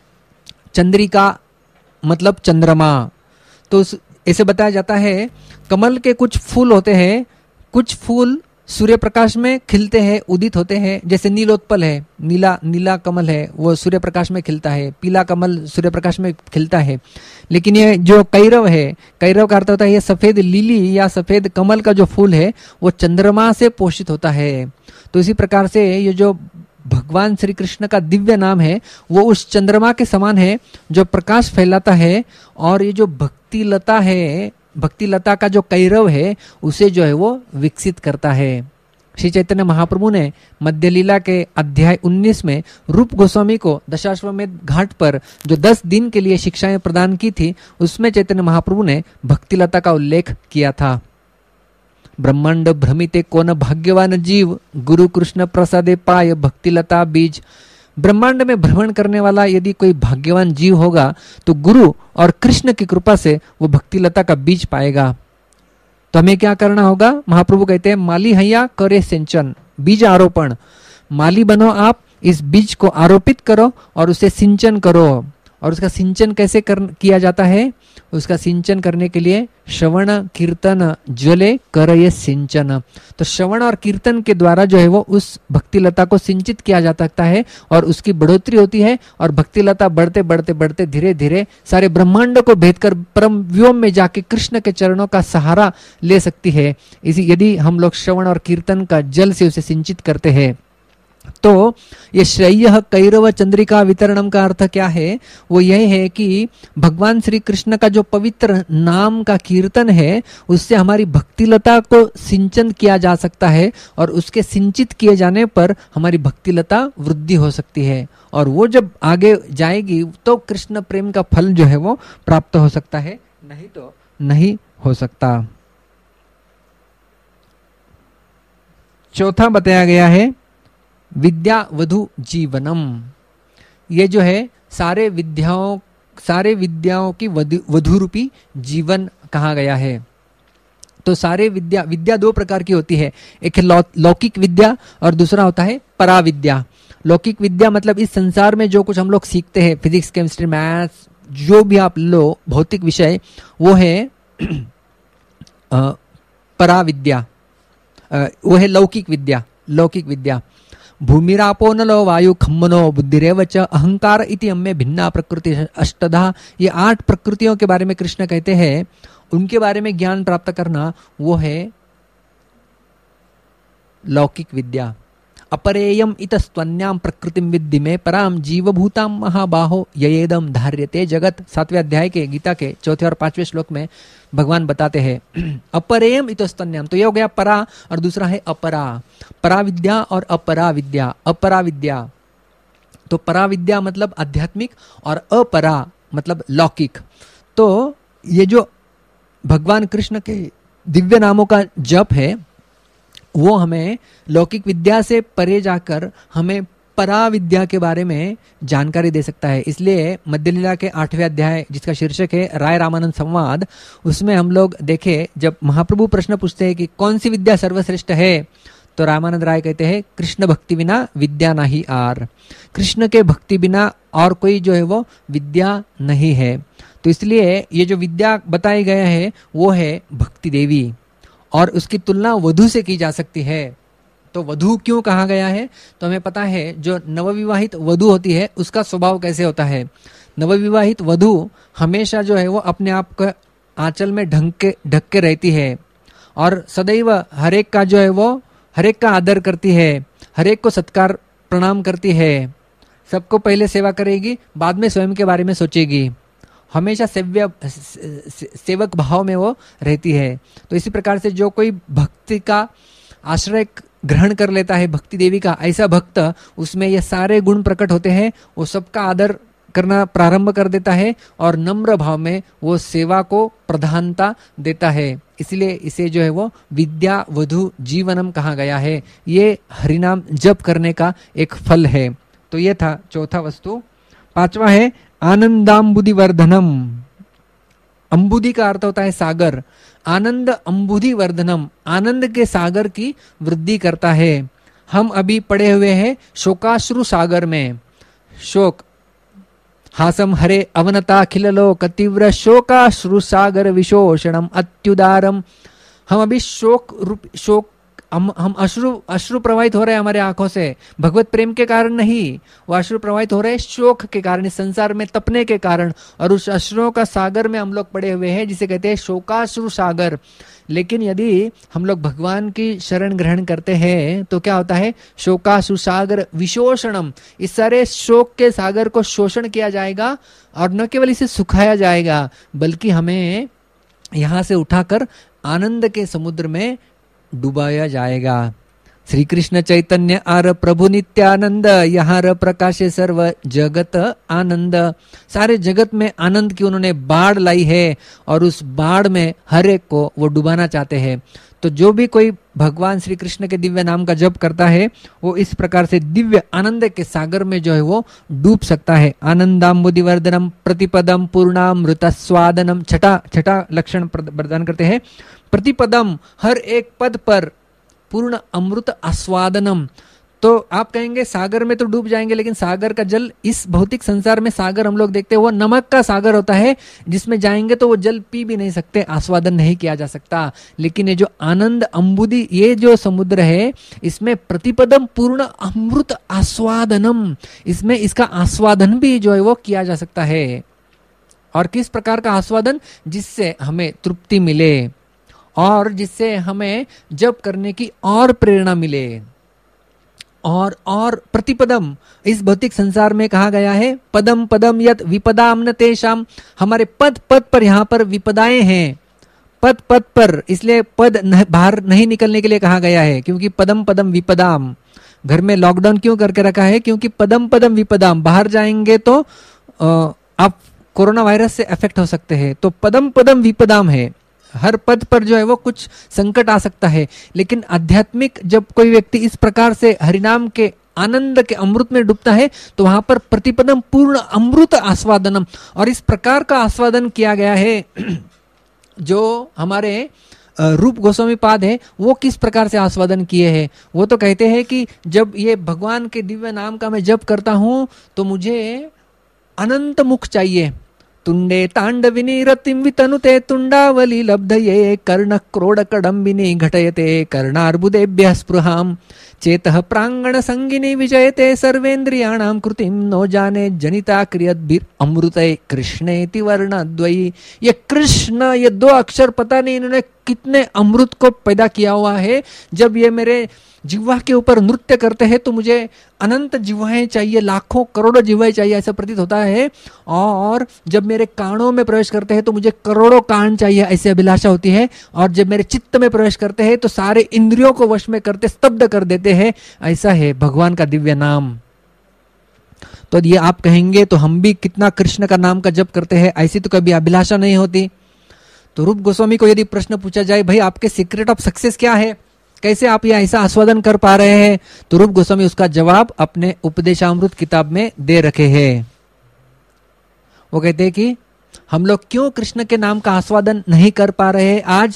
चंद्रिका मतलब चंद्रमा। तो ऐसे बताया जाता है, कमल के कुछ फूल होते हैं, कुछ फूल सूर्य प्रकाश में खिलते हैं, उदित होते हैं। जैसे नीलोत्पल है, नीला कमल है, वो सूर्य प्रकाश में खिलता है। पीला कमल सूर्य प्रकाश में खिलता है। लेकिन ये जो कैरव है, कैरव का अर्थ होता है ये सफेद लिली या सफेद कमल का जो फूल है, वो चंद्रमा से पोषित होता है। तो इसी प्रकार से ये जो भगवान श्री कृष्ण का दिव्य नाम है, वो उस चंद्रमा के समान है जो प्रकाश फैलाता है। और ये जो भक्ति लता है, भक्ति लता का जो कैरव है, उसे जो है वो विकसित करता है। श्री चैतन्य महाप्रभु ने मध्य लीला के अध्याय 19 में रूप गोस्वामी को दशाश्वमेध घाट पर जो 10 दिन के लिए शिक्षाएं प्रदान की थी, उसमें चैतन्य महाप्रभु ने भक्ति लता का उल्लेख किया था। ब्रह्मांड भ्रमिते कौन भाग्यवान जीव, गुरु कृष्ण प्रसादे पाय भक्ति लता बीज। ब्रह्मांड में भ्रमण करने वाला यदि कोई भाग्यवान जीव होगा तो गुरु और कृष्ण की कृपा से वो भक्ति लता का बीज पाएगा। तो हमें क्या करना होगा? महाप्रभु कहते हैं माली हैया करे सिंचन, बीज आरोपण। माली बनो आप, इस बीज को आरोपित करो और उसे सिंचन करो। और उसका सिंचन कैसे किया जाता है? उसका सिंचन करने के लिए श्रवण कीर्तन ज्वले करये सिंचन। तो श्रवण और कीर्तन के द्वारा जो है वो उस भक्ति लता को सिंचित किया जा सकता है और उसकी बढ़ोतरी होती है। और भक्ति लता बढ़ते बढ़ते बढ़ते धीरे धीरे सारे ब्रह्मांड को भेद कर परम व्योम में जाके कृष्ण के चरणों का सहारा ले सकती है। इसी यदि हम लोग श्रवण और कीर्तन का जल से उसे सिंचित करते हैं। तो ये श्रेय कैरव चंद्रिका वितरणम का अर्थ क्या है? वो यह है कि भगवान श्री कृष्ण का जो पवित्र नाम का कीर्तन है उससे हमारी भक्तिलता को सिंचन किया जा सकता है, और उसके सिंचित किए जाने पर हमारी भक्तिलता वृद्धि हो सकती है, और वो जब आगे जाएगी तो कृष्ण प्रेम का फल जो है वो प्राप्त हो सकता है, नहीं तो नहीं हो सकता। चौथा बताया गया है विद्या वधु जीवनम। ये जो है सारे विद्याओं की वधु रूपी जीवन कहा गया है। तो सारे विद्या दो प्रकार की होती है, एक है लौकिक विद्या और दूसरा होता है पराविद्या। लौकिक विद्या मतलब इस संसार में जो कुछ हम लोग सीखते हैं, फिजिक्स केमिस्ट्री मैथ्स जो भी आप लो भौतिक विषय, वो है पराविद्या, वो है लौकिक विद्या। भूमिरापो नलो वायु खम्मनो बुद्धिरेव च अहंकार इति अम्मे भिन्ना प्रकृति अष्टधा। ये 8 प्रकृतियों के बारे में कृष्ण कहते हैं, उनके बारे में ज्ञान प्राप्त करना वो है लौकिक विद्या। अपरेयम इतस्त्वन्याम प्रकृतिम विद्धि में पराम जीवभूताम महाबाहो ययेदम धार्यते जगत। 7वें अध्याय के गीता के 4 और 5वें श्लोक में भगवान बताते हैं अपरेयम इतस्त्वन्याम, तो ये हो गया परा और दूसरा है अपरा। पराविद्या और अपराविद्या। तो पराविद्या मतलब आध्यात्मिक और अपरा मतलब लौकिक। तो ये जो भगवान कृष्ण के दिव्य नामों का जप है वो हमें लौकिक विद्या से परे जाकर हमें पराविद्या के बारे में जानकारी दे सकता है। इसलिए मध्य लीला के 8वें अध्याय जिसका शीर्षक है राय रामानंद संवाद, उसमें हम लोग देखे जब महाप्रभु प्रश्न पूछते हैं कि कौन सी विद्या सर्वश्रेष्ठ है, तो रामानंद राय कहते हैं कृष्ण भक्ति बिना विद्या नहीं आर। कृष्ण के भक्ति बिना और कोई जो है वो विद्या नहीं है। तो इसलिए ये जो विद्या बताई गया है वो है भक्ति देवी, और उसकी तुलना वधु से की जा सकती है। तो वधु क्यों कहा गया है? तो हमें पता है जो नवविवाहित वधु होती है उसका स्वभाव कैसे होता है। नवविवाहित वधु हमेशा जो है वो अपने आप को आंचल में ढक के रहती है, और सदैव हरेक का जो है वो हरेक का आदर करती है, हरेक को सत्कार प्रणाम करती है, सबको पहले सेवा करेगी, बाद में स्वयं के बारे में सोचेगी, हमेशा सेवक भाव में वो रहती है। तो इसी प्रकार से जो कोई भक्ति का आश्रय ग्रहण कर लेता है भक्ति देवी का, ऐसा भक्त, उसमें ये सारे गुण प्रकट होते हैं। वो सबका आदर करना प्रारंभ कर देता है और नम्र भाव में वो सेवा को प्रधानता देता है। इसलिए इसे जो है वो विद्या वधु जीवनम कहा गया है। ये हरिनाम जप करने का एक फल है। तो ये था चौथा वस्तु। 5वां है आनंदाम्बुदि वर्धनम। अंबुदि का अर्थ होता है सागर। आनंद अंबुदि वर्धनम, आनंद के सागर की वृद्धि करता है। हम अभी पड़े हुए हैं शोकाश्रु सागर में। शोक हासम हरे अवनता खिललोक तीव्र शोकाश्रु सागर विशोषणम अत्युदारम। हम अभी शोक हम अश्रु प्रवाहित हो रहे हैं हमारे आंखों से, भगवत प्रेम के कारण नहीं, वो अश्रु प्रवाहित हो रहे हैं शोक के कारण, इस संसार में तपने के कारण, और उस अश्रुओं का सागर में हम लोग पड़े हुए हैं जिसे कहते हैं शोकाश्रु सागर। लेकिन यदि हम लोग भगवान की शरण ग्रहण करते हैं तो क्या होता है? शोकाश्रु सागर विशोषणम, इस सारे शोक के सागर को शोषण किया जाएगा, और न केवल इसे सुखाया जाएगा बल्कि हमें यहां से उठाकर आनंद के समुद्र में डुबाया जाएगा। श्री कृष्ण चैतन्य आर प्रभु नित्यानंद, यहाँ र प्रकाशे सर्व जगत आनंद। सारे जगत में आनंद की उन्होंने बाढ़ लाई है, और उस बाढ़ में हर एक को वो डुबाना चाहते हैं। तो जो भी कोई भगवान श्री कृष्ण के दिव्य नाम का जप करता है वो इस प्रकार से दिव्य आनंद के सागर में जो है वो डूब सकता है। आनंदाम्बुदिवर्धनम प्रतिपदम पूर्णामृत स्वादनम। छठा लक्षण प्रदान करते हैं प्रतिपदम, हर एक पद पर, पूर्ण अमृत आस्वादनम। तो आप कहेंगे सागर में तो डूब जाएंगे, लेकिन सागर का जल, इस भौतिक संसार में सागर हम लोग देखते हैं वो नमक का सागर होता है, जिसमें जाएंगे तो वो जल पी भी नहीं सकते, आस्वादन नहीं किया जा सकता। लेकिन ये जो आनंद अंबुदि, ये जो समुद्र है, इसमें प्रतिपदम पूर्ण अमृत आस्वादनम, इसमें इसका आस्वादन भी जो है वो किया जा सकता है। और किस प्रकार का आस्वादन? जिससे हमें तृप्ति मिले और जिससे हमें जप करने की और प्रेरणा मिले। और प्रतिपदम, इस भौतिक संसार में कहा गया है पदम पदम यत विपदाम न तेषाम, हमारे पद पद पर यहाँ पर विपदाएं हैं, पद पद पर, इसलिए पद बाहर नहीं निकलने के लिए कहा गया है, क्योंकि पदम पदम विपदाम, घर में लॉकडाउन क्यों करके रखा है, क्योंकि पदम पदम विपदाम, बाहर जाएंगे तो आप कोरोना वायरस से अफेक्ट हो सकते हैं, तो पदम पदम विपदाम है, हर पद पर जो है वो कुछ संकट आ सकता है। लेकिन आध्यात्मिक जब कोई व्यक्ति इस प्रकार से हरिनाम के आनंद के अमृत में डूबता है तो वहां पर प्रतिपदम पूर्ण अमृत आस्वादनम, और इस प्रकार का आस्वादन किया गया है। जो हमारे रूप गोस्वामी पाद है वो किस प्रकार से आस्वादन किए हैं, वो तो कहते हैं कि जब ये भगवान के दिव्य नाम का मैं जप करता हूं तो मुझे अनंत मुख चाहिए, तुंडे तांडविनी रतिम वितनुते तुंडावली लब्धये कर्ण क्रोड कडम्बिनी घटयते कर्णार्बुदेभ्यः स्पृहाम चेतः प्रांगण संगिनी विजयते सर्वेन्द्रियाणां कृतिम नो जाने जनिता क्रियद्भिर अमृते कृष्णेति वर्णद्वयी। ये कृष्ण, ये दो अक्षर पता नहीं इन्होंने कितने अमृत को पैदा किया हुआ है। जब ये मेरे जिह्वा के ऊपर नृत्य करते हैं तो मुझे अनंत जिह्वाएं चाहिए, लाखों करोड़ों जिह्वाएं चाहिए, ऐसा प्रतीत होता है। और जब मेरे कानों में प्रवेश करते हैं तो मुझे करोड़ों कान चाहिए, ऐसी अभिलाषा होती है। और जब मेरे चित्त में प्रवेश करते हैं तो सारे इंद्रियों को वश में करते स्तब्ध कर देते हैं। ऐसा है भगवान का दिव्य नाम। तो ये आप कहेंगे तो हम भी कितना कृष्ण का नाम का जप करते हैं, ऐसी तो कभी अभिलाषा नहीं होती। तो रूप गोस्वामी को यदि प्रश्न पूछा जाए, भाई आपके सीक्रेट ऑफ सक्सेस क्या है, कैसे आप ये ऐसा आस्वादन कर पा रहे हैं, तो रूप गोस्वामी उसका जवाब अपने उपदेशामृत किताब में दे रखे हैं। वो कहते हैं कि हम लोग क्यों कृष्ण के नाम का आस्वादन नहीं कर पा रहे हैं आज,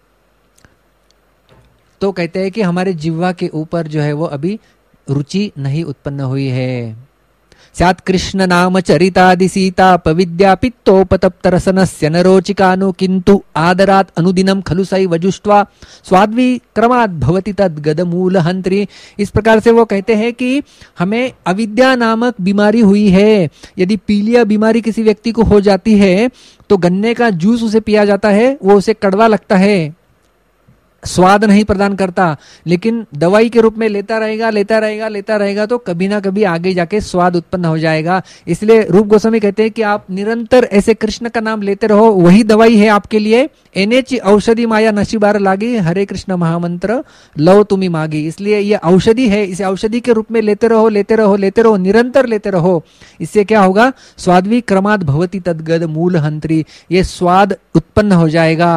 तो कहते हैं कि हमारे जिह्वा के ऊपर जो है वो अभी रुचि नहीं उत्पन्न हुई है। स्यात् कृष्ण नाम चरितादि सीताप विद्यापित्तोपतप्तरसनस्य नरोचिकानु किंतु आदरात् अनुदिनम खलु सै वजुष्ट्वा स्वाद्वी क्रमात् भवति तद् गदमूल हंत्री। इस प्रकार से वो कहते हैं कि हमें अविद्या नामक बीमारी हुई है। यदि पीलिया बीमारी किसी व्यक्ति को हो जाती है तो गन्ने का जूस उसे पिया जाता है, वो उसे कड़वा लगता है, स्वाद नहीं प्रदान करता, लेकिन दवाई के रूप में लेता रहेगा तो कभी ना कभी आगे जाके स्वाद उत्पन्न हो जाएगा। इसलिए रूप गोस्वामी कहते हैं कि आप निरंतर ऐसे कृष्ण का नाम लेते रहो, वही दवाई है आपके लिए। एनेची औषधि माया नशीबार लागी, हरे कृष्ण महामंत्र लो तुम्ही मागी। इसलिए ये औषधि है, इसे औषधि के रूप में लेते रहो, निरंतर लेते रहो। इससे क्या होगा, स्वाद्वी क्रमात् भवति तद्गद मूल हंत्री, ये स्वाद उत्पन्न हो जाएगा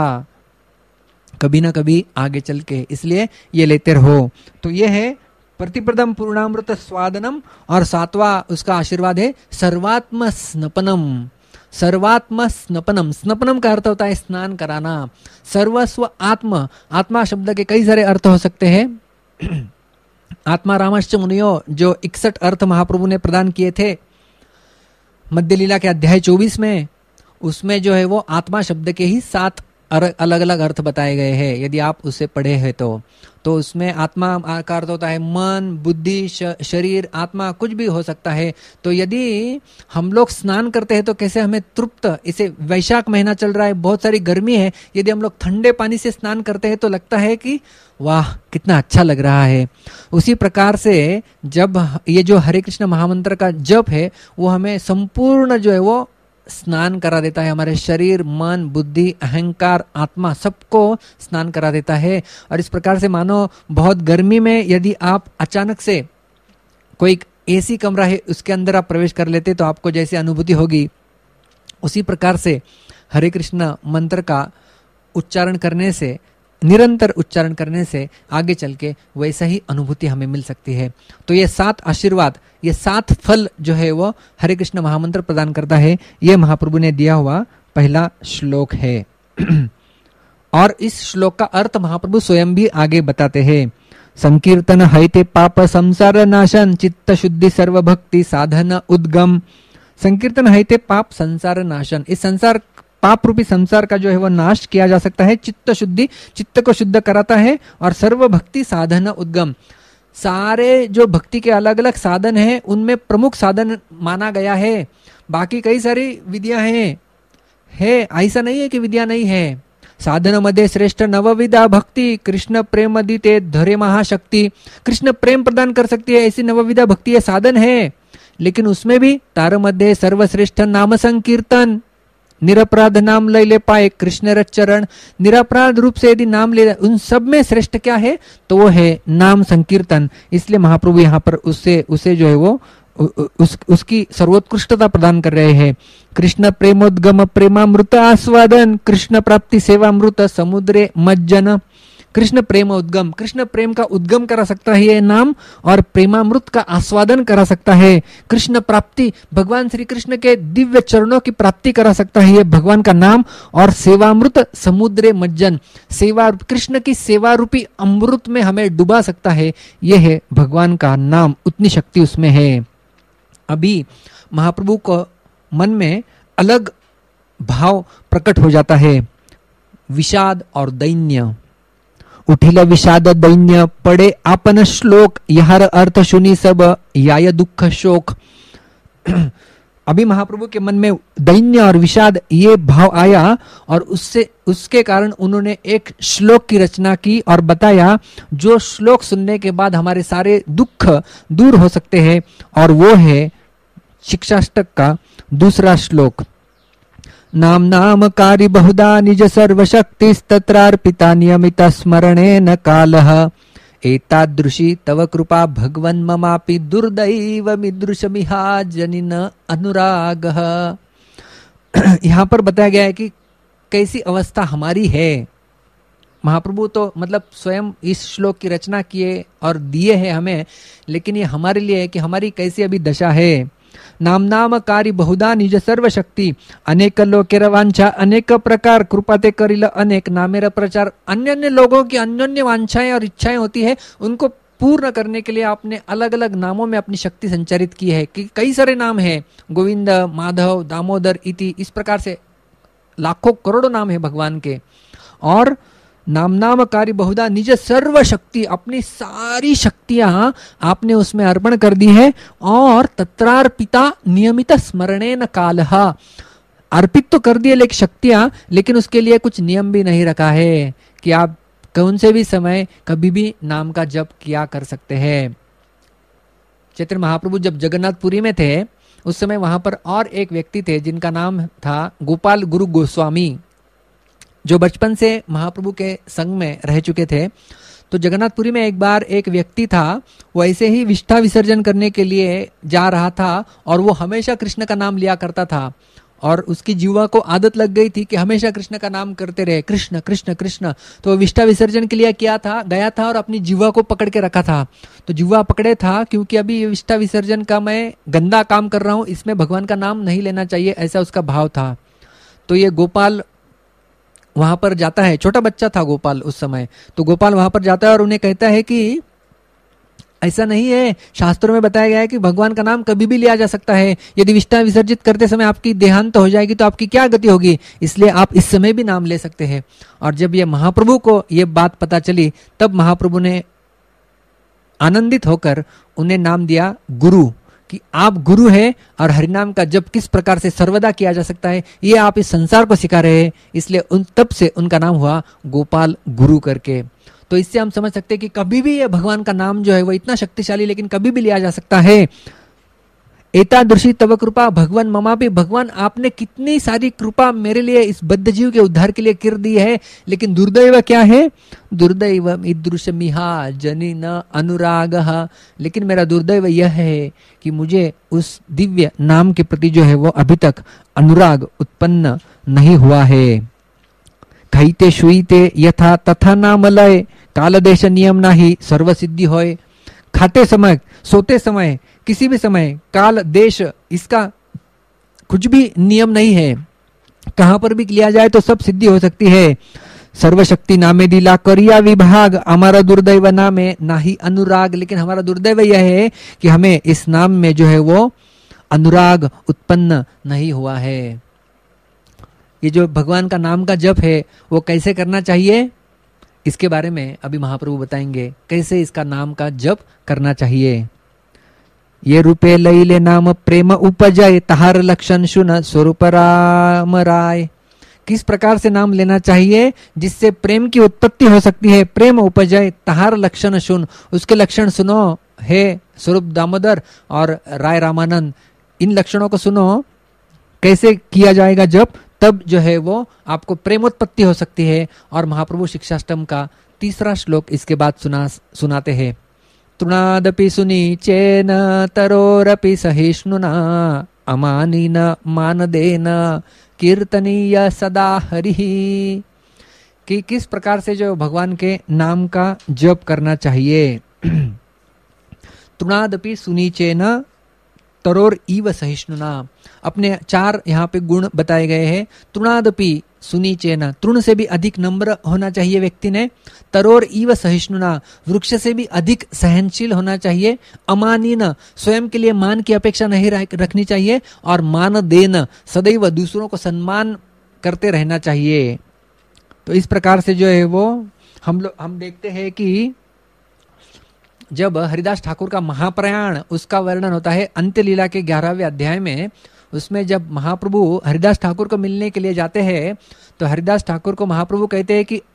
कभी ना कभी आगे चल के, इसलिए ये लेते रहो। तो ये है प्रतिप्रदम पूर्णामृत स्वादनम, और सातवां उसका आशीर्वाद है सर्वात्म स्नपनम। सर्वात्म स्नपनम, स्नपनम का अर्थ होता है स्नान कराना। सर्वस्व आत्मा, आत्मा शब्द के कई सारे अर्थ हो सकते हैं। आत्मा रामश्च मुनियो, जो 61 अर्थ महाप्रभु ने प्रदान किए थे मध्य लीला के अध्याय 24 में, उसमें जो है वो आत्मा शब्द के ही 7 अलग अलग अर्थ बताए गए हैं। यदि आप उसे पढ़े हैं तो उसमें आत्मा का अर्थ होता है मन, बुद्धि, शरीर, आत्मा, कुछ भी हो सकता है। तो यदि हम लोग स्नान करते हैं तो कैसे हमें तृप्त, इसे वैशाख महीना चल रहा है, बहुत सारी गर्मी है, यदि हम लोग ठंडे पानी से स्नान करते हैं तो लगता है कि वाह कितना अच्छा लग रहा है। उसी प्रकार से जब ये जो हरे कृष्ण महामंत्र का जप है वो हमें संपूर्ण जो है वो स्नान करा देता है, हमारे शरीर, मन, बुद्धि, अहंकार, आत्मा, सबको स्नान करा देता है। और इस प्रकार से मानो बहुत गर्मी में यदि आप अचानक से कोई एसी कमरा है उसके अंदर आप प्रवेश कर लेते तो आपको जैसी अनुभूति होगी, उसी प्रकार से हरे कृष्ण मंत्र का उच्चारण करने से, निरंतर उच्चारण करने से आगे चल के वैसा ही अनुभूति हमें मिल सकती है। तो ये 7 आशीर्वाद, ये 7 फल जो है वो हरे कृष्ण महामंत्र प्रदान करता है। ये महाप्रभु ने दिया हुआ पहला श्लोक है। और इस श्लोक का अर्थ महाप्रभु स्वयं भी आगे बताते हैं। संकीर्तन हैते पाप संसार नाशन चित्त शुद्धि सर्व भक्ति साधन उद्गम। संकीर्तन हैते पाप संसार नाशन, इस संसार पाप रूपी संसार का जो है वो नाश किया जा सकता है। चित्त शुद्धि, चित्त को शुद्ध कराता है। और सर्व भक्ति साधन उद्गम, सारे जो भक्ति के अलग अलग साधन हैं उनमें प्रमुख साधन माना गया है। बाकी कई सारी विधियां हैं, ऐसा नहीं है कि विद्या नहीं है, साधन मध्ये श्रेष्ठ नवविधा भक्ति, कृष्ण प्रेम दीते धरे महाशक्ति। कृष्ण प्रेम प्रदान कर सकती है, ऐसी नवविधा भक्ति ये साधन है। लेकिन उसमें भी तार मध्ये सर्वश्रेष्ठ नाम संकीर्तन, निरपराध नाम ले पाए कृष्ण रच चरण। निरपराध रूप से यदि नाम ले, उन सब में श्रेष्ठ क्या है तो वो है नाम संकीर्तन। इसलिए महाप्रभु यहाँ पर उसे जो है वो उसकी सर्वोत्कृष्टता प्रदान कर रहे हैं। कृष्ण प्रेमोद्गम प्रेमामृत आस्वादन, कृष्ण प्राप्ति सेवामृत समुद्रे मज्जन। कृष्ण प्रेम उद्गम, कृष्ण प्रेम का उद्गम करा सकता है ये नाम, और प्रेमामृत का आस्वादन करा सकता है। कृष्ण प्राप्ति, भगवान श्री कृष्ण के दिव्य चरणों की प्राप्ति करा सकता है ये भगवान का नाम। और सेवामृत समुद्रे मज्जन, सेवा, कृष्ण की सेवा रूपी अमृत में हमें डुबा सकता है, यह है भगवान का नाम, उतनी शक्ति उसमें है। अभी महाप्रभु को मन में अलग भाव प्रकट हो जाता है, विषाद और दैन्य। उठिल विषाद दैन्य, पड़े आपन श्लोक, यहार अर्थ सुनी सब याय दुख शोक। अभी महाप्रभु के मन में दैन्य और विषाद ये भाव आया, और उसके कारण उन्होंने एक श्लोक की रचना की और बताया, जो श्लोक सुनने के बाद हमारे सारे दुख दूर हो सकते हैं, और वो है शिक्षाष्टक का दूसरा श्लोक। नाम नाम कारी बहुधा निज सर्वशक्ति तत्रार्पिता नियमित स्मरणेन कालः, एतादृशी तव कृपा भगवन् ममापि दुर्दैव मिदृशमिहा जनिन अनुरागः। यहाँ पर बताया गया है कि कैसी अवस्था हमारी है। महाप्रभु तो मतलब स्वयं इस श्लोक की रचना किए और दिए हैं हमें, लेकिन ये हमारे लिए है कि हमारी कैसी अभी दशा है। नाम नाम कारी बहुधा निज सर्वशक्ति, अनेक लोकेर वांछा अनेक प्रकार, कृपा ते करिल अनेक नामेर प्रचार। अन्य अन्य लोगों की अन्य वांछाएं और इच्छाएं होती है, उनको पूर्ण करने के लिए आपने अलग अलग नामों में अपनी शक्ति संचारित की है। कि कई सारे नाम है, गोविंद, माधव, दामोदर इति, इस प्रकार से लाखों करोड़ों नाम है भगवान के। और नाम नाम कार्य बहुधा निज सर्व शक्ति, अपनी सारी शक्तियां आपने उसमें अर्पण कर दी है। और तत्रार्पिता नियमित स्मरणेन कालः, अर्पित तो कर दिए लेकिन शक्तियां, लेकिन उसके लिए कुछ नियम भी नहीं रखा है कि आप कौन से भी समय कभी भी नाम का जप किया कर सकते हैं। चैतन्य महाप्रभु जब जगन्नाथपुरी में थे उस समय वहां पर और एक व्यक्ति थे जिनका नाम था गोपाल गुरु गोस्वामी, जो बचपन से महाप्रभु के संग में रह चुके थे। तो जगन्नाथपुरी में एक बार एक व्यक्ति था, वो ऐसे ही विष्ठा विसर्जन करने के लिए जा रहा था और वो हमेशा कृष्ण का नाम लिया करता था और उसकी जीवा को आदत लग गई थी कि हमेशा कृष्ण का नाम करते रहे, कृष्ण कृष्ण कृष्ण। तो वो विष्ठा विसर्जन के लिए गया था और अपनी जीवा को पकड़ के रखा था। तो जीवा पकड़े था क्योंकि अभी ये विष्ठा विसर्जन का मैं गंदा काम कर रहा हूँ, इसमें भगवान का नाम नहीं लेना चाहिए, ऐसा उसका भाव था। तो ये गोपाल वहां पर जाता है, छोटा बच्चा था गोपाल उस समय। तो गोपाल वहां पर जाता है और उन्हें कहता है कि ऐसा नहीं है, शास्त्रों में बताया गया है कि भगवान का नाम कभी भी लिया जा सकता है। यदि विष्ठा विसर्जित करते समय आपकी देहांत हो जाएगी तो आपकी क्या गति होगी, इसलिए आप इस समय भी नाम ले सकते हैं। और जब ये महाप्रभु को ये बात पता चली तब महाप्रभु ने आनंदित होकर उन्हें नाम दिया गुरु, कि आप गुरु हैं और हरिनाम का जप किस प्रकार से सर्वदा किया जा सकता है ये आप इस संसार को सिखा रहे हैं। इसलिए तब से उनका नाम हुआ गोपाल गुरु करके। तो इससे हम समझ सकते हैं कि कभी भी ये भगवान का नाम जो है वो इतना शक्तिशाली लेकिन कभी भी लिया जा सकता है। एतादृशी तव कृपा भगवान ममापि, भगवान आपने कितनी सारी कृपा मेरे लिए इस बद्ध जीव के उद्धार के लिए कर दी है। लेकिन दुर्दैव क्या है, दुर्दैव ईदृशमिहा जनि न अनुरागः, लेकिन मेरा दुर्दैव यह है कि मुझे उस दिव्य नाम के प्रति जो है वो अभी तक अनुराग उत्पन्न नहीं हुआ है। खैते शुईते यथा तथा नाम लय, काल देश नियम नाही सर्व सिद्धि होय। खाते समय, सोते समय, किसी भी समय, काल देश इसका कुछ भी नियम नहीं है, कहां पर भी लिया जाए तो सब सिद्धि हो सकती है। सर्वशक्ति नामे दिला करिया विभाग, हमारा दुर्दैव नामे नाही अनुराग, लेकिन हमारा दुर्दैव यह है कि हमें इस नाम में जो है वो अनुराग उत्पन्न नहीं हुआ है। ये जो भगवान का नाम का जप है वो कैसे करना चाहिए, इसके बारे में अभी महाप्रभु बताएंगे कैसे इसका नाम का जप करना चाहिए। ये रूपे लैले नाम प्रेम उपजय, तहार लक्षण सुन स्वरूप राम राय। किस प्रकार से नाम लेना चाहिए जिससे प्रेम की उत्पत्ति हो सकती है। प्रेम उपजय तहार लक्षण सुन, उसके लक्षण सुनो हे स्वरूप दामोदर और राय रामानंद, इन लक्षणों को सुनो कैसे किया जाएगा जब, तब जो है वो आपको प्रेमोत्पत्ति हो सकती है। और महाप्रभु शिक्षाष्टम का तीसरा श्लोक इसके बाद सुनाते हैं। तृणादपि सुनीचेन तरोरपि सहिष्णुना अमानीन मानदेन कीर्तनीय सदा हरिः, कि किस प्रकार से जो भगवान के नाम का जप करना चाहिए। तृणादपि सुनीचेन तरोर इव सहिष्णुना, अपने 4 यहाँ पे गुण बताए गए हैं। तृणादपि सुनीचेन, तृण से भी अधिक नम्र होना चाहिए व्यक्ति ने। तरोर इव सहिष्णुना, वृक्ष से भी अधिक सहनशील होना चाहिए। अमानीन, स्वयं के लिए मान की अपेक्षा नहीं रखनी चाहिए। और मान देन, सदैव दूसरों को सम्मान करते रहना चाहिए। तो इस प्रकार से जो है वो हम देखते हैं कि जब हरिदास ठाकुर का महाप्रयाण, उसका वर्णन होता है अंत्य लीला के 11वें अध्याय में। उसमें जब महाप्रभु हरिदास ठाकुर को मिलने के लिए जाते हैं तो हरिदास ठाकुर को महाप्रभु कहते हैं कि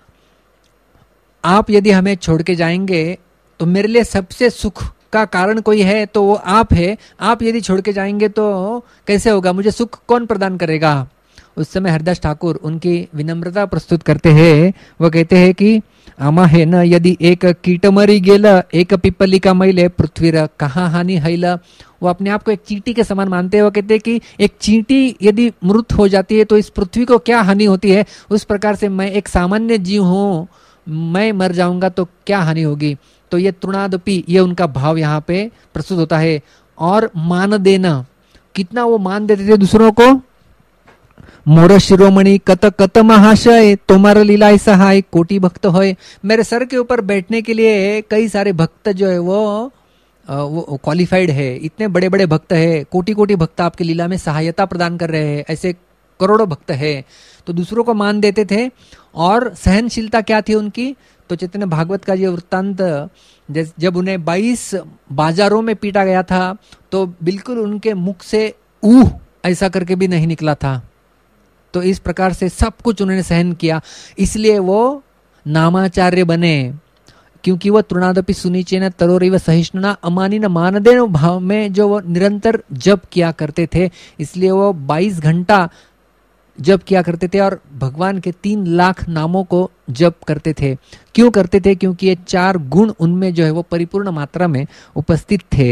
आप यदि हमें छोड़ के जाएंगे तो मेरे लिए सबसे सुख का कारण कोई है तो वो आप है। आप यदि छोड़ के जाएंगे तो कैसे होगा, मुझे सुख कौन प्रदान करेगा। उस समय हरिदास ठाकुर उनकी विनम्रता प्रस्तुत करते हैं। वो कहते हैं कि आमा है न यदि एक कीट मरी गेल एक पिपलिका मैले पृथ्वीर कहाँ हानि हैल। वो अपने आप को एक चींटी के समान मानते हैं। वो कहते हैं कि एक चींटी यदि मृत हो जाती है तो इस पृथ्वी को क्या हानि होती है, उस प्रकार से मैं एक सामान्य जीव हूँ, मैं मर जाऊंगा तो क्या हानि होगी। तो ये तृणादपि, ये उनका भाव यहाँ पे प्रस्तुत होता है। और मान देना, कितना वो मान देते थे दूसरों को। मोर शिरोमणि कत कत महाशय तोमार लीलाय सहाय कोटि भक्त होय। मेरे सर के ऊपर बैठने के लिए कई सारे भक्त जो है वो क्वालिफाइड है, इतने बड़े बड़े भक्त है, कोटि कोटि भक्त आपकी लीला में सहायता प्रदान कर रहे हैं, ऐसे करोड़ों भक्त है। तो दूसरों को मान देते थे। और सहनशीलता क्या थी उनकी, तो चैतन्य भागवत का ये वृत्तांत, जब उन्हें 22 बाजारों में पीटा गया था तो बिल्कुल उनके मुख से ऐसा करके भी नहीं निकला था। तो इस प्रकार से सब कुछ उन्होंने सहन किया, इसलिए वो नामाचार्य बने। क्योंकि वो तृणादपि सुनीचेन तरोरिव सहिष्णुना अमानीन मानदेन भाव में जो वो निरंतर जप किया करते थे, इसलिए वो 22 घंटा जप किया करते थे और भगवान के 3 लाख नामों को जप करते थे। क्यों करते थे, क्योंकि ये 4 गुण उनमें जो है वो परिपूर्ण मात्रा में उपस्थित थे।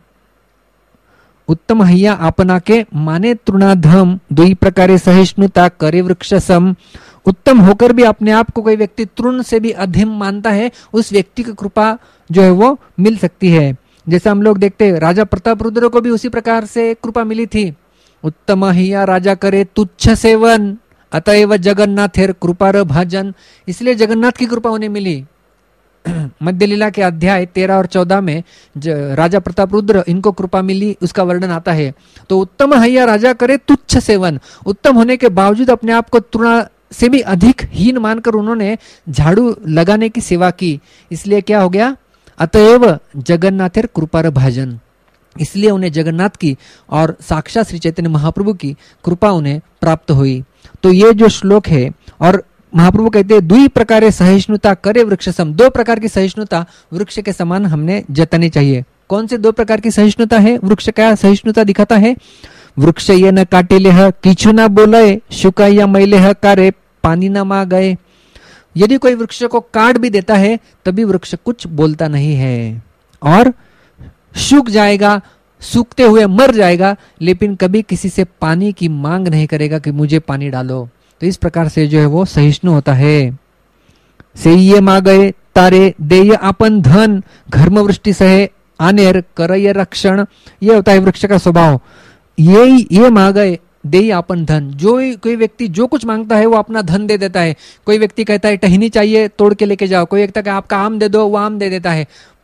उत्तम हैया आपना के माने तृणाधम, 2 प्रकारे सहिष्णुता करे वृक्ष सम। उत्तम होकर भी अपने आप को कोई व्यक्ति तृण से भी अधीम मानता है, उस व्यक्ति की कृपा जो है वो मिल सकती है। जैसे हम लोग देखते हैं राजा प्रताप रुद्र को भी उसी प्रकार से कृपा मिली थी। उत्तम हैया राजा करे तुच्छ सेवन अतएव जगन्नाथेर कृपार भाजन, इसलिए जगन्नाथ की कृपा उन्हें मिली। मध्य लीला के अध्याय 13 और 14 में राजा प्रताप रुद्र, इनको कृपा मिली, उसका वर्णन आता है। तो उत्तम हैया राजा करे तुच्छ सेवन, उत्तम होने के बावजूद अपने आप को तृण से भी अधिक हीन मानकर उन्होंने झाड़ू लगाने की सेवा की, इसलिए क्या हो गया, अतएव जगन्नाथेर कृपार भाजन, इसलिए उन्हें जगन्नाथ की और साक्षात श्री चैतन्य महाप्रभु की कृपा उन्हें प्राप्त हुई। तो ये जो श्लोक है, और महाप्रभु कहते हैं 2 प्रकारे सहिष्णुता करे वृक्ष सम, 2 प्रकार की सहिष्णुता वृक्ष के समान हमने जतनी चाहिए। कौन से 2 प्रकार की सहिष्णुता है, वृक्ष क्या सहिष्णुता दिखाता है। वृक्ष ये न काटिलेह किछु न बोले शुका या मैलेह कारे पानी न मा गए। यदि कोई वृक्ष को काट भी देता है तभी वृक्ष कुछ बोलता नहीं है और सूख जाएगा, सूखते हुए मर जाएगा, लेकिन कभी किसी से पानी की मांग नहीं करेगा कि मुझे पानी डालो। तो इस प्रकार से जो है वो सहिष्णु होता है। से ये मा गए तारे देय आपन धन घर्म वृष्टि सहे आनेर करय रक्षण, ये होता है वृक्ष का स्वभाव। ये मा गए देय आपन धन, जो कोई व्यक्ति जो कुछ मांगता है वो अपना धन दे देता है। कोई व्यक्ति कहता है टहनी चाहिए तोड़ के लेके जाओ, कोई कहता है आपका आम दे दो, वो आम दे देता है।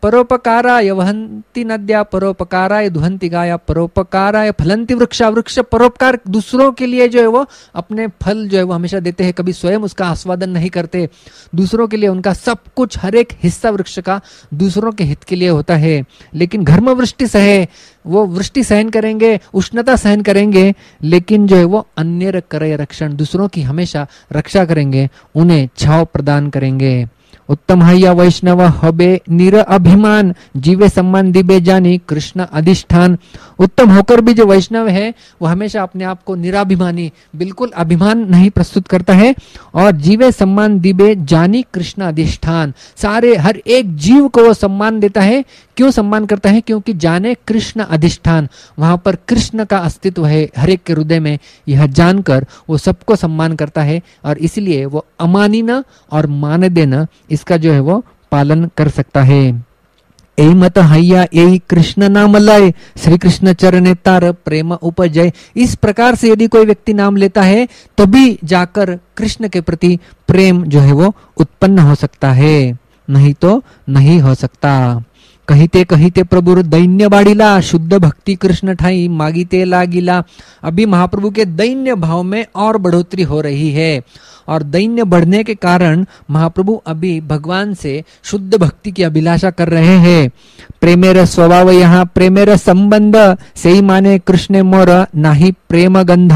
परोपकाराय वहन्ति नद्या, परोपकाराय दुहन्ति गाया, परोपकाराय फलन्ति वृक्षा। वृक्ष परोपकार, दूसरों के लिए जो है वो अपने फल जो है वो हमेशा देते हैं, कभी स्वयं उसका आस्वादन नहीं करते। दूसरों के लिए उनका सब कुछ, हर एक हिस्सा वृक्ष का दूसरों के हित के लिए होता है। लेकिन घर्म वृष्टि सहे, वो वृष्टि सहन करेंगे, उष्णता सहन करेंगे, लेकिन जो है वो अन्य करे रक्षण, दूसरों की हमेशा रक्षा करेंगे, उन्हें छाव प्रदान करेंगे। उत्तम हया वैष्णव हबे निर अभिमान, जीवे सम्मान दिबे जानी कृष्ण अधिष्ठान। उत्तम होकर भी जो वैष्णव है वो हमेशा अपने आप को निराभिमानी, बिल्कुल अभिमान नहीं प्रस्तुत करता है, और जीवे सम्मान दिबे जानी कृष्ण अधिष्ठान, सारे हर एक जीव को वो सम्मान देता है। क्यों सम्मान करता है? क्योंकि जाने कृष्ण अधिष्ठान, वहां पर कृष्ण का अस्तित्व है हर एक के हृदय में, यह जानकर वो सबको सम्मान करता है, और इसलिए वो अमानी न और मान देना इसका जो है वो पालन कर सकता है। एई मत हैया एई कृष्ण नाम लय, श्री कृष्ण चरणे तार प्रेम उपजय। इस प्रकार से यदि कोई व्यक्ति नाम लेता है तभी जाकर कृष्ण के प्रति प्रेम जो है वो उत्पन्न हो सकता है, नहीं तो नहीं हो सकता। कहिते कहिते प्रभु दैन्य बाड़ीला, शुद्ध भक्ति कृष्ण ठाई मागीते लागिला। अभी महाप्रभु के दैन्य भाव में और बढ़ोतरी हो रही है, और दैन्य बढ़ने के कारण महाप्रभु अभी भगवान से शुद्ध भक्ति की अभिलाषा कर रहे हैं। प्रेमेर स्वभाव यहाँ प्रेमेर संबंध, सही माने कृष्ण मोर नाही प्रेम गंध।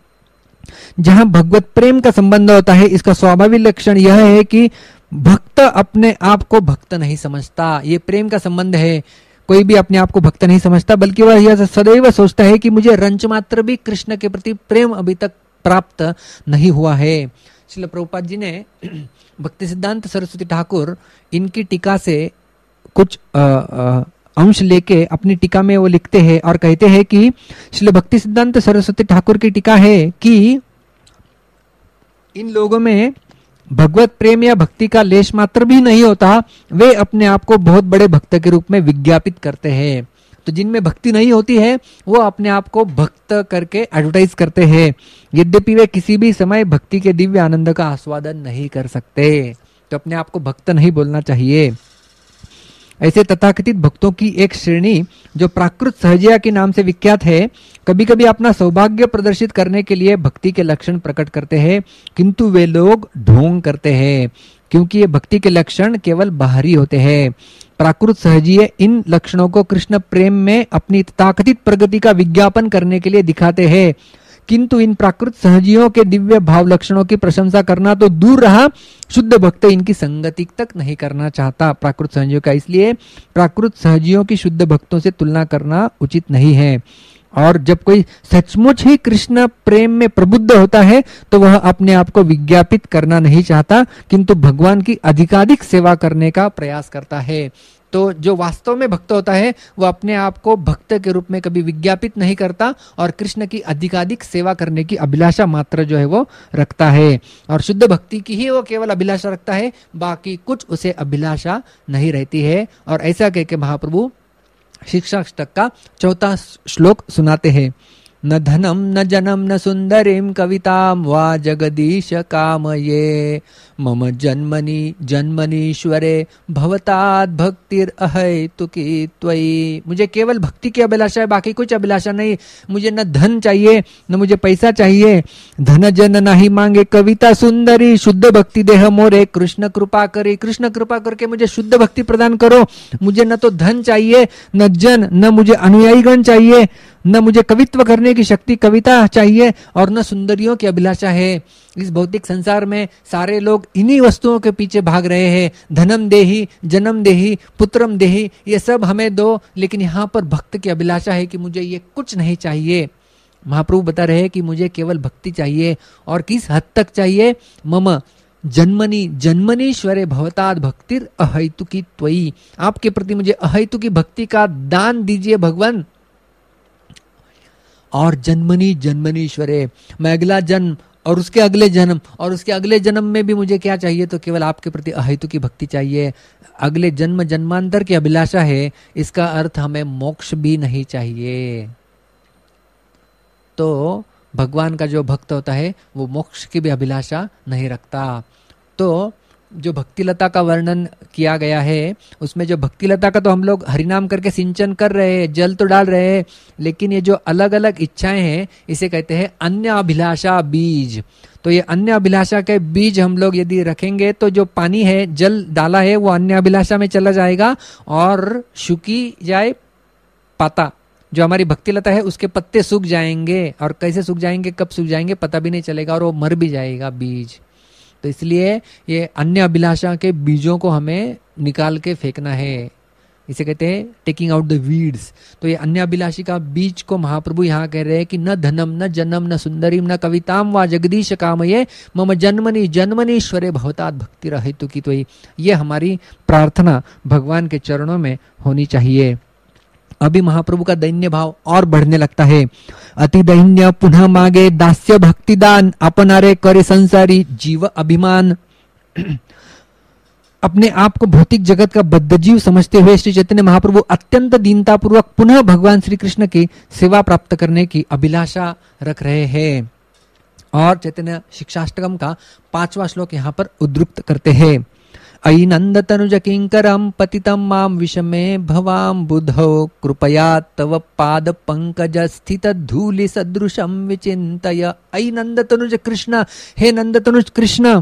जहां भगवत प्रेम का संबंध होता है, इसका स्वाभाविक लक्षण यह है कि भक्त अपने आप को भक्त नहीं समझता। ये प्रेम का संबंध है। कोई भी अपने आप को भक्त नहीं समझता, बल्कि वह यह सदैव सोचता है कि मुझे रंच मात्र भी कृष्ण के प्रति प्रेम अभी तक प्राप्त नहीं हुआ है। श्रील प्रभुपाद जी ने भक्ति सिद्धांत सरस्वती ठाकुर, इनकी टीका से कुछ अंश लेके अपनी टीका में वो लिखते हैं और कहते हैं कि श्रील भक्ति सिद्धांत सरस्वती ठाकुर की टीका है कि इन लोगों में भगवत प्रेम या भक्ति का लेश मात्र भी नहीं होता, वे अपने आप को बहुत बड़े भक्त के रूप में विज्ञापित करते हैं। तो जिनमें भक्ति नहीं होती है वो अपने आप को भक्त करके एडवर्टाइज करते हैं, यद्यपि वे किसी भी समय भक्ति के दिव्य आनंद का आस्वादन नहीं कर सकते। तो अपने आप को भक्त नहीं बोलना चाहिए। ऐसे तथाकथित भक्तों की एक श्रेणी जो प्राकृत सहजिया के नाम से विख्यात है, कभी कभी अपना सौभाग्य प्रदर्शित करने के लिए भक्ति के लक्षण प्रकट करते हैं, किंतु वे लोग ढोंग करते हैं, क्योंकि ये भक्ति के लक्षण केवल बाहरी होते हैं। प्राकृत सहजीय इन लक्षणों को कृष्ण प्रेम में अपनी तथाकथित प्रगति का विज्ञापन करने के लिए दिखाते हैं, किंतु इन प्राकृत सहजियों के दिव्य भाव लक्षणों की प्रशंसा करना तो दूर रहा, शुद्ध भक्त इनकी संगति तक नहीं करना चाहता प्राकृत सहजियों का। इसलिए प्राकृत सहजियों की शुद्ध भक्तों से तुलना करना उचित नहीं है। और जब कोई सचमुच ही कृष्ण प्रेम में प्रबुद्ध होता है तो वह अपने आप को विज्ञापित करना नहीं चाहता, किंतु भगवान की अधिकाधिक सेवा करने का प्रयास करता है। तो जो वास्तव में भक्त होता है वो अपने आप को भक्त के रूप में कभी विज्ञापित नहीं करता और कृष्ण की अधिकाधिक सेवा करने की अभिलाषा मात्र जो है वो रखता है। और शुद्ध भक्ति की ही वो केवल अभिलाषा रखता है, बाकी कुछ उसे अभिलाषा नहीं रहती है। और ऐसा कह के महाप्रभु शिक्षाष्टक का 4वां श्लोक सुनाते हैं। न धनम न जनम न सुंदरीम कविताम वा जगदीश कामये, मम जन्मनि जन्मनीश्वरे भवतात् भक्तिर अहैतुकी त्वयि। मुझे केवल भक्ति की अभिलाषा है, बाकी कुछ अभिलाषा नहीं। मुझे न धन चाहिए न मुझे पैसा चाहिए। धन जन नहीं मांगे कविता सुंदरी, शुद्ध भक्ति देह मोरे कृष्ण कृपा करे। कृष्ण कृपा करके मुझे शुद्ध भक्ति प्रदान करो। मुझे न तो धन चाहिए, न जन, न मुझे अनुयायीगण चाहिए, न मुझे कवित्व करने की शक्ति कविता चाहिए, और न सुंदरियों की अभिलाषा है। इस भौतिक संसार में सारे लोग इन्हीं वस्तुओं के पीछे भाग रहे हैं। धनम देही, जन्म देही, पुत्रम देही, ये सब हमें दो। लेकिन यहाँ पर भक्त की अभिलाषा है कि मुझे ये कुछ नहीं चाहिए। महाप्रभु बता रहे हैं कि मुझे केवल भक्ति चाहिए। और किस हद तक चाहिए? मम जन्मनी जन्मनीश्वरे भवतात् भक्तिर अहैतुकी त्वयि। आपके प्रति मुझे अहैतुकी भक्ति का दान दीजिए भगवान। और जन्मनी जन्मनीश्वरे, मैं अगला जन्म और उसके अगले जन्म और उसके अगले जन्म में भी मुझे क्या चाहिए? तो केवल आपके प्रति अहैतुकी भक्ति चाहिए। अगले जन्म जन्मांतर की अभिलाषा है, इसका अर्थ हमें मोक्ष भी नहीं चाहिए। तो भगवान का जो भक्त होता है वो मोक्ष की भी अभिलाषा नहीं रखता। तो जो भक्तिलता का वर्णन किया गया है, उसमें जो भक्तिलता का तो हम लोग हरिनाम करके सिंचन कर रहे हैं, जल तो डाल रहे हैं, लेकिन ये जो अलग अलग इच्छाएं हैं इसे कहते हैं अन्य अभिलाषा बीज। तो ये अन्य अभिलाषा के बीज हम लोग यदि रखेंगे तो जो पानी है, जल डाला है, वो अन्य अभिलाषा में चला जाएगा और सूखी जाए पाता, जो हमारी भक्तिलता है उसके पत्ते सूख जाएंगे, और कैसे सूख जाएंगे, कब सूख जाएंगे पता भी नहीं चलेगा, और वो मर भी जाएगा बीज। तो इसलिए ये अन्य अभिलाषा के बीजों को हमें निकाल के फेंकना है, इसे कहते हैं टेकिंग आउट द वीड्स। तो ये अन्य अभिलाषी का बीज को महाप्रभु यहाँ कह रहे हैं कि न धनम न जन्म न सुंदरीम न कविताम व जगदीश कामये मम जन्मनि जन्मनीश्वरे भवतात भक्ति रहितु की। तो ये हमारी प्रार्थना भगवान के चरणों में होनी चाहिए। अभी महाप्रभु का दैन्य भाव और बढ़ने लगता है। अति दैन्य पुनः मागे दास्य भक्तिदान, अपनारे करे संसारी जीव अभिमान। अपने आप को भौतिक जगत का बद्धजीव समझते हुए श्री चैतन्य महाप्रभु अत्यंत दीनता पूर्वक पुनः भगवान श्री कृष्ण की सेवा प्राप्त करने की अभिलाषा रख रहे हैं। और चैतन्य शिक्षाष्टकम का 5वां श्लोक यहाँ पर उद्धृत करते हैं। अयि नंद तनुज किंकरम पतितम माम विषमे भवाम बुधौ कृपया तव पाद पंकज स्थित धूलि सदृशम विचिंतय। अयि नंद तनुज कृष्ण, हे नंद तनुज कृष्ण,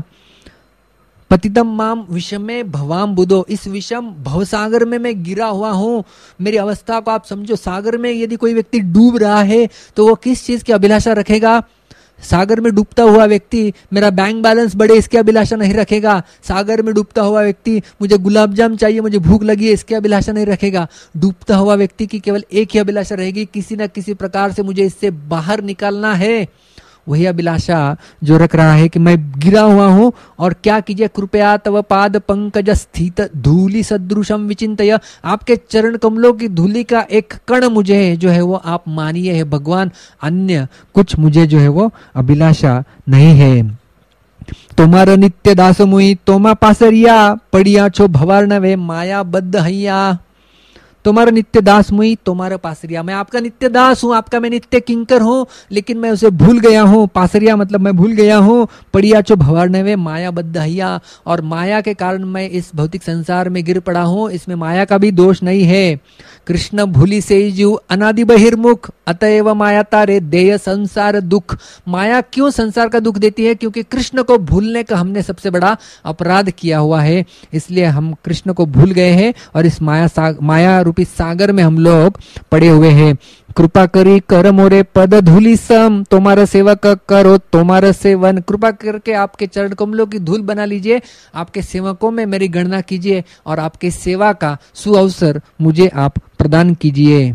पतितम माम विषमे भवाम बुधो, इस विषम भवसागर में मैं गिरा हुआ हूँ। मेरी अवस्था को आप समझो, सागर में यदि कोई व्यक्ति डूब रहा है तो वो किस चीज की अभिलाषा रखेगा? सागर में डूबता हुआ व्यक्ति मेरा बैंक बैलेंस बढ़े इसकी अभिलाषा नहीं रखेगा। सागर में डूबता हुआ व्यक्ति मुझे गुलाब जाम चाहिए, मुझे भूख लगी है, इसकी अभिलाषा नहीं रखेगा। डूबता हुआ व्यक्ति की केवल एक ही अभिलाषा रहेगी, किसी न किसी प्रकार से मुझे इससे बाहर निकालना है। वही अभिलाषा जो रख रहा है कि मैं गिरा हुआ हूं और क्या कीजिए, कृपया तव पाद पंकज स्थित धूलि सदृशम विचिंतय, आपके चरण कमलों की धूलि का एक कण मुझे जो है वो आप मानिए है भगवान, अन्य कुछ मुझे जो है वो अभिलाषा नहीं है। तुम्हारा नित्य दास मुई तोमा पासरिया, पड़िया छो भवार्णवे माया बद्ध हैया। तुम्हारा नित्य दास मुई तुम्हारा पासरिया, मैं आपका नित्य दास हूँ, आपका मैं नित्य किंकर हूँ, लेकिन मैं उसे भूल गया हूँ। पासरिया मतलब मैं भूल गया हूँ। पड़िया चो भवार्णवे माया बद्ध हैया, और माया के कारण मैं इस भौतिक संसार में गिर पड़ा हूँ, इसमें माया का भी दोष नहीं है। कृष्ण भूली से जीव अनादि बहिर्मुख, अतएव माया तारे देय संसार दुख। माया क्यों संसार का दुख देती है? क्योंकि कृष्ण को भूलने का हमने सबसे बड़ा अपराध किया हुआ है, इसलिए हम कृष्ण को भूल गए हैं और इस माया रूपी सागर में हम लोग पड़े हुए हैं। कृपा करी कर मोरे पद धूलि सम, तुम्हारा सेवक करो तुम्हारा सेवन। कृपा करके आपके चरण कमलों की धूल बना लीजिए, आपके सेवकों में मेरी गणना कीजिए और आपके सेवा का सुअवसर मुझे आप प्रदान कीजिए।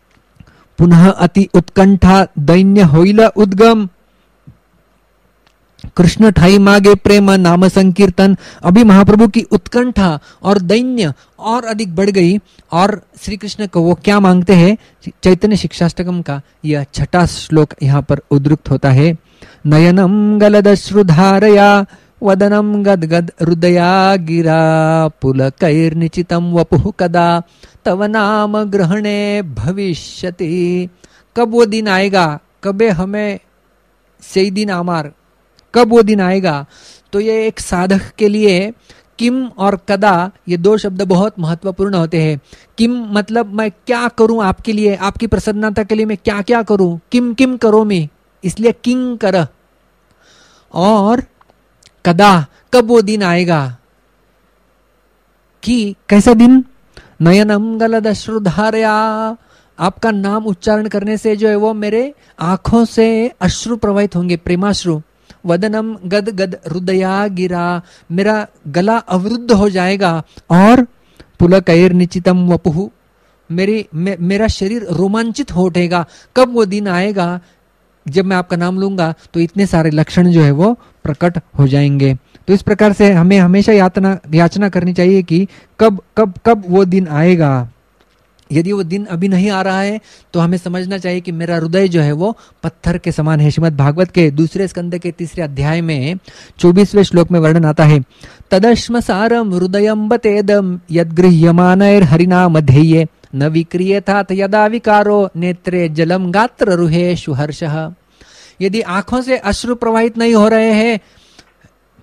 पुनः अति उत्कंठा दैन्य होइला उद्गम, कृष्ण ठाई मागे प्रेम नाम संकीर्तन। अभी महाप्रभु की उत्कंठा और दैन्य और अधिक बढ़ गई, और श्री कृष्ण को वो क्या मांगते हैं? चैतन्य शिक्षाष्टकम का यह 6वां श्लोक यहाँ पर उद्धृत होता है। नयनम गलदश्रुधारया वदनम गदगद हृदया गिरा पुलकैर्निचितम वपुः कदा तव नाम ग्रहणे भविष्यति। कब वो दिन आएगा? कबे हमें सही दिन आमार, कब वो दिन आएगा? तो ये एक साधक के लिए किम और कदा, ये दो शब्द बहुत महत्वपूर्ण होते हैं। किम मतलब मैं क्या करूं आपके लिए, आपकी प्रसन्नता के लिए मैं क्या क्या करूं, किम किम करो मैं, इसलिए किंग कर। और कदा, कब वो दिन आएगा कि कैसा दिन? नयनम गलद अश्रुधारया, आपका नाम उच्चारण करने से जो है वो मेरे आंखों से अश्रु प्रवाहित होंगे, प्रेमाश्रु। वदनम गद गद हृदया गिरा, मेरा गला अवरुद्ध हो जाएगा। और पुलकैर निचितम वपुः, मेरा शरीर रोमांचित हो उठेगा। कब वो दिन आएगा जब मैं आपका नाम लूंगा तो इतने सारे लक्षण जो है वो प्रकट हो जाएंगे। तो इस प्रकार से हमें हमेशा याचना करनी चाहिए कि कब कब कब वो दिन आएगा। यदि वो दिन अभी नहीं आ रहा है तो हमें समझना चाहिए कि मेरा हृदय जो है वो पत्थर के समान है। श्रीमद् भागवत के 2 स्कंद के 3 अध्याय में 24वें श्लोक में वर्णन आता है। तदश्म सारम हृदयम बतेदम यद्गृह्यमानैर हरिनाम ध्येये न विक्रियेतात यदा विकारो नेत्रे जलम गात्र रुहेषु हर्षः। यदि आंखों से अश्रु प्रवाहित नहीं हो रहे हैं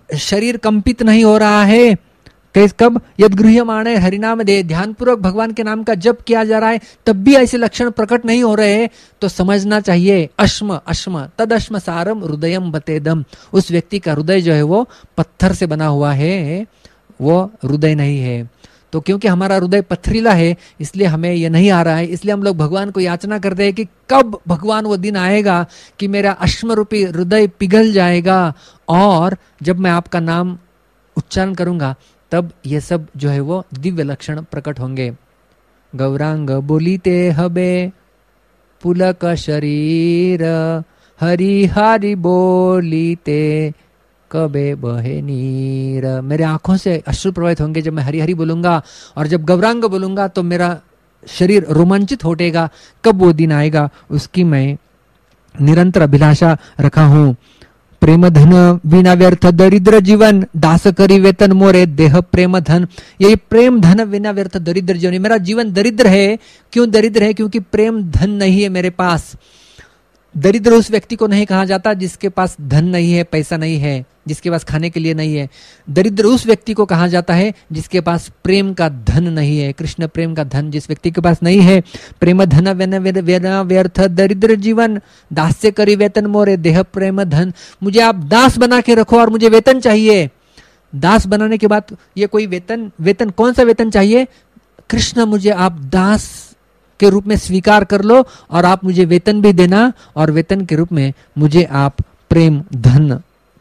शरीर कंपित नहीं हो रहा है, कैसे कब यद गृह्यमाणे हरिनाम दे, ध्यान पूर्वक भगवान के नाम का जप किया जा रहा है तब भी ऐसे लक्षण प्रकट नहीं हो रहे हैं, तो समझना चाहिए अश्म अश्म तदश्म सारम हृदयम बतेदम, उस व्यक्ति का हृदय जो है वो पत्थर से बना हुआ है, वो हृदय नहीं है। तो क्योंकि हमारा हृदय पथरीला है इसलिए हमें ये नहीं आ रहा है, इसलिए हम लोग भगवान को याचना करते हैं कि कब भगवान वो दिन आएगा कि मेरा अश्म रूपी हृदय पिघल जाएगा और जब मैं आपका नाम उच्चारण करूंगा तब ये सब जो है वो दिव्य लक्षण प्रकट होंगे। गौरांग बोलीते हबे पुलक शरीर, हरि हरि बोलीते कबे बहे नीर, मेरे आंखों से अश्रु प्रवाहित होंगे जब मैं हरि हरि बोलूंगा, और जब गौरांग बोलूंगा तो मेरा शरीर रोमांचित हो उठेगा। कब वो दिन आएगा उसकी मैं निरंतर अभिलाषा रखा हूं। प्रेम धन बिना व्यर्थ दरिद्र जीवन, दास करी वेतन मोरे देह प्रेम धन, ये प्रेम धन बिना व्यर्थ दरिद्र जीवन, मेरा जीवन दरिद्र है। क्यों दरिद्र है? क्योंकि प्रेम धन नहीं है मेरे पास। दरिद्र उस व्यक्ति को नहीं कहा जाता जिसके पास धन नहीं है, पैसा नहीं है, जिसके पास खाने के लिए नहीं है। दरिद्र उस व्यक्ति को कहा जाता है जिसके पास प्रेम का धन नहीं है, कृष्ण प्रेम का धन जिस व्यक्ति के पास नहीं है। प्रेम धन व्यर्थ दरिद्र जीवन, दास्य करी वेतन मोरे देह प्रेम धन, मुझे आप दास बना के रखो और मुझे वेतन चाहिए। दास बनाने के बाद ये कोई वेतन कौन सा वेतन चाहिए? कृष्ण मुझे आप दास के रूप में स्वीकार कर लो और आप मुझे वेतन भी देना, और वेतन के रूप में मुझे आप प्रेम धन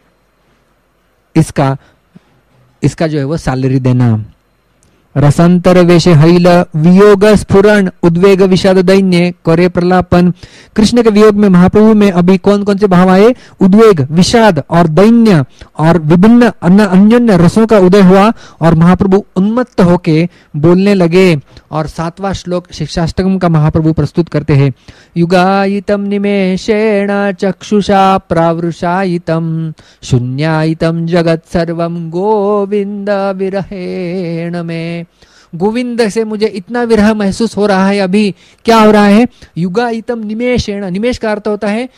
इसका जो है वो सैलरी देना। रसांतर वेशे हैल वियोग स्फुरण उद्वेग विषाद दैन्य करे प्रलापन, कृष्ण के वियोग में महाप्रभु में अभी कौन कौन से भाव आए? उद्वेग, विषाद और दैन्य और विभिन्न अन्योन्य रसों का उदय हुआ और महाप्रभु उन्मत्त होके बोलने लगे। और 7वां श्लोक शिक्षाष्टकम का महाप्रभु प्रस्तुत करते हैं। युगायितम निमेषेण चक्षुषा प्रावृषायितम शून्यायितम जगत सर्वम गोविंद विरहेण में। गोविंद से मुझे इतना विरह महसूस हो रहा है। अभी क्या हो रहा है? युगायितम निमेषेण, निमेष का अर्थ होता है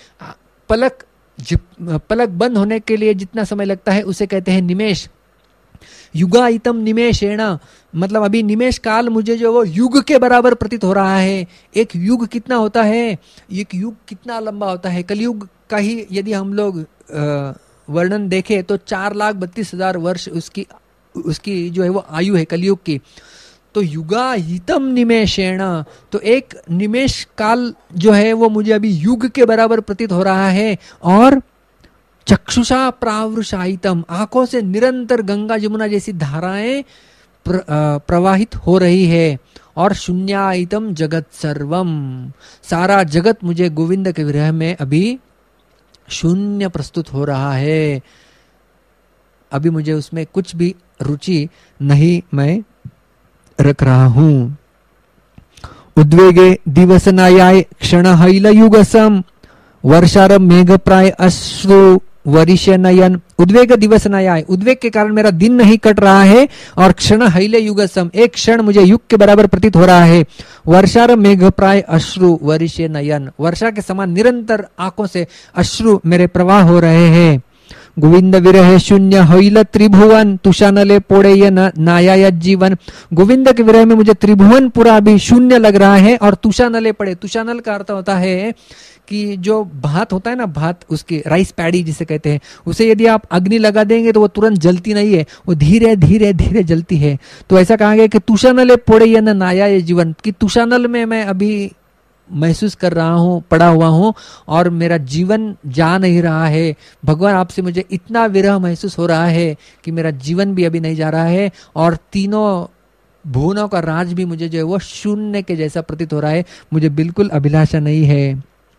पलक बंद होने के लिए जितना समय लगता है उसे कहते हैं निमेष। युगायितम निमेषेण मतलब अभी निमेष काल मुझे जो वो युग के बराबर प्रतीत हो रहा है। एक युग कितना होता है? एक युग कितना लंबा होता है? कलयुग का ही यदि हम लोग वर्णन देखें तो 4,32,000 वर्ष उसकी जो है वो आयु है कलयुग की। तो युगायितम निमेषेण, तो एक निमेष काल जो है वो मुझे अभी युग के बराबर प्रतीत हो रहा है। और चक्षुषा प्रावृषायितम, आंखों से निरंतर गंगा जमुना जैसी धाराएं प्रवाहित हो रही है। और शून्यायितम जगत सर्वम, सारा जगत मुझे गोविंद के विरह में अभी शून्य प्रस्तुत हो रहा है। अभी मुझे उसमें कुछ भी रुचि नहीं मैं रख रहा हूं। उद्वेगे दिवसनायाय क्षण हैल युगसम वर्षारम मेघ प्राय अश्रु वरिष नयन। उद्वेग दिवसनायाय, उद्वेग के कारण मेरा दिन नहीं कट रहा है। और क्षण हैले युगसम, एक क्षण मुझे युग के बराबर प्रतीत हो रहा है। वर्षारम मेघ प्राय अश्रु वरिष नयन, वर्षा के समान निरंतर आंखों से अश्रु मेरे प्रवाह हो रहे हैं। गोविंद विरह शून्य हैल त्रिभुवन तुषानले पोड़े ये नाया जीवन। गोविंद के विरह में मुझे त्रिभुवन पूरा अभी शून्य लग रहा है और तुषानले पड़े। तुषानल का अर्थ होता है कि जो भात होता है ना, भात उसकी राइस पैडी जिसे कहते हैं, उसे यदि आप अग्नि लगा देंगे तो वो तुरंत जलती नहीं है, वो धीरे धीरे धीरे जलती है। तो ऐसा कहा गया कि तुषानले पोड़े ये नाया ये जीवन, कि तुषानल में मैं अभी महसूस कर रहा हूँ, पड़ा हुआ हूँ और मेरा जीवन जा नहीं रहा है। भगवान आपसे मुझे इतना विरह महसूस हो रहा है कि मेरा जीवन भी अभी नहीं जा रहा है और तीनों भुवनों का राज भी मुझे जो है वो शून्य के जैसा प्रतीत हो रहा है। मुझे बिल्कुल अभिलाषा नहीं है।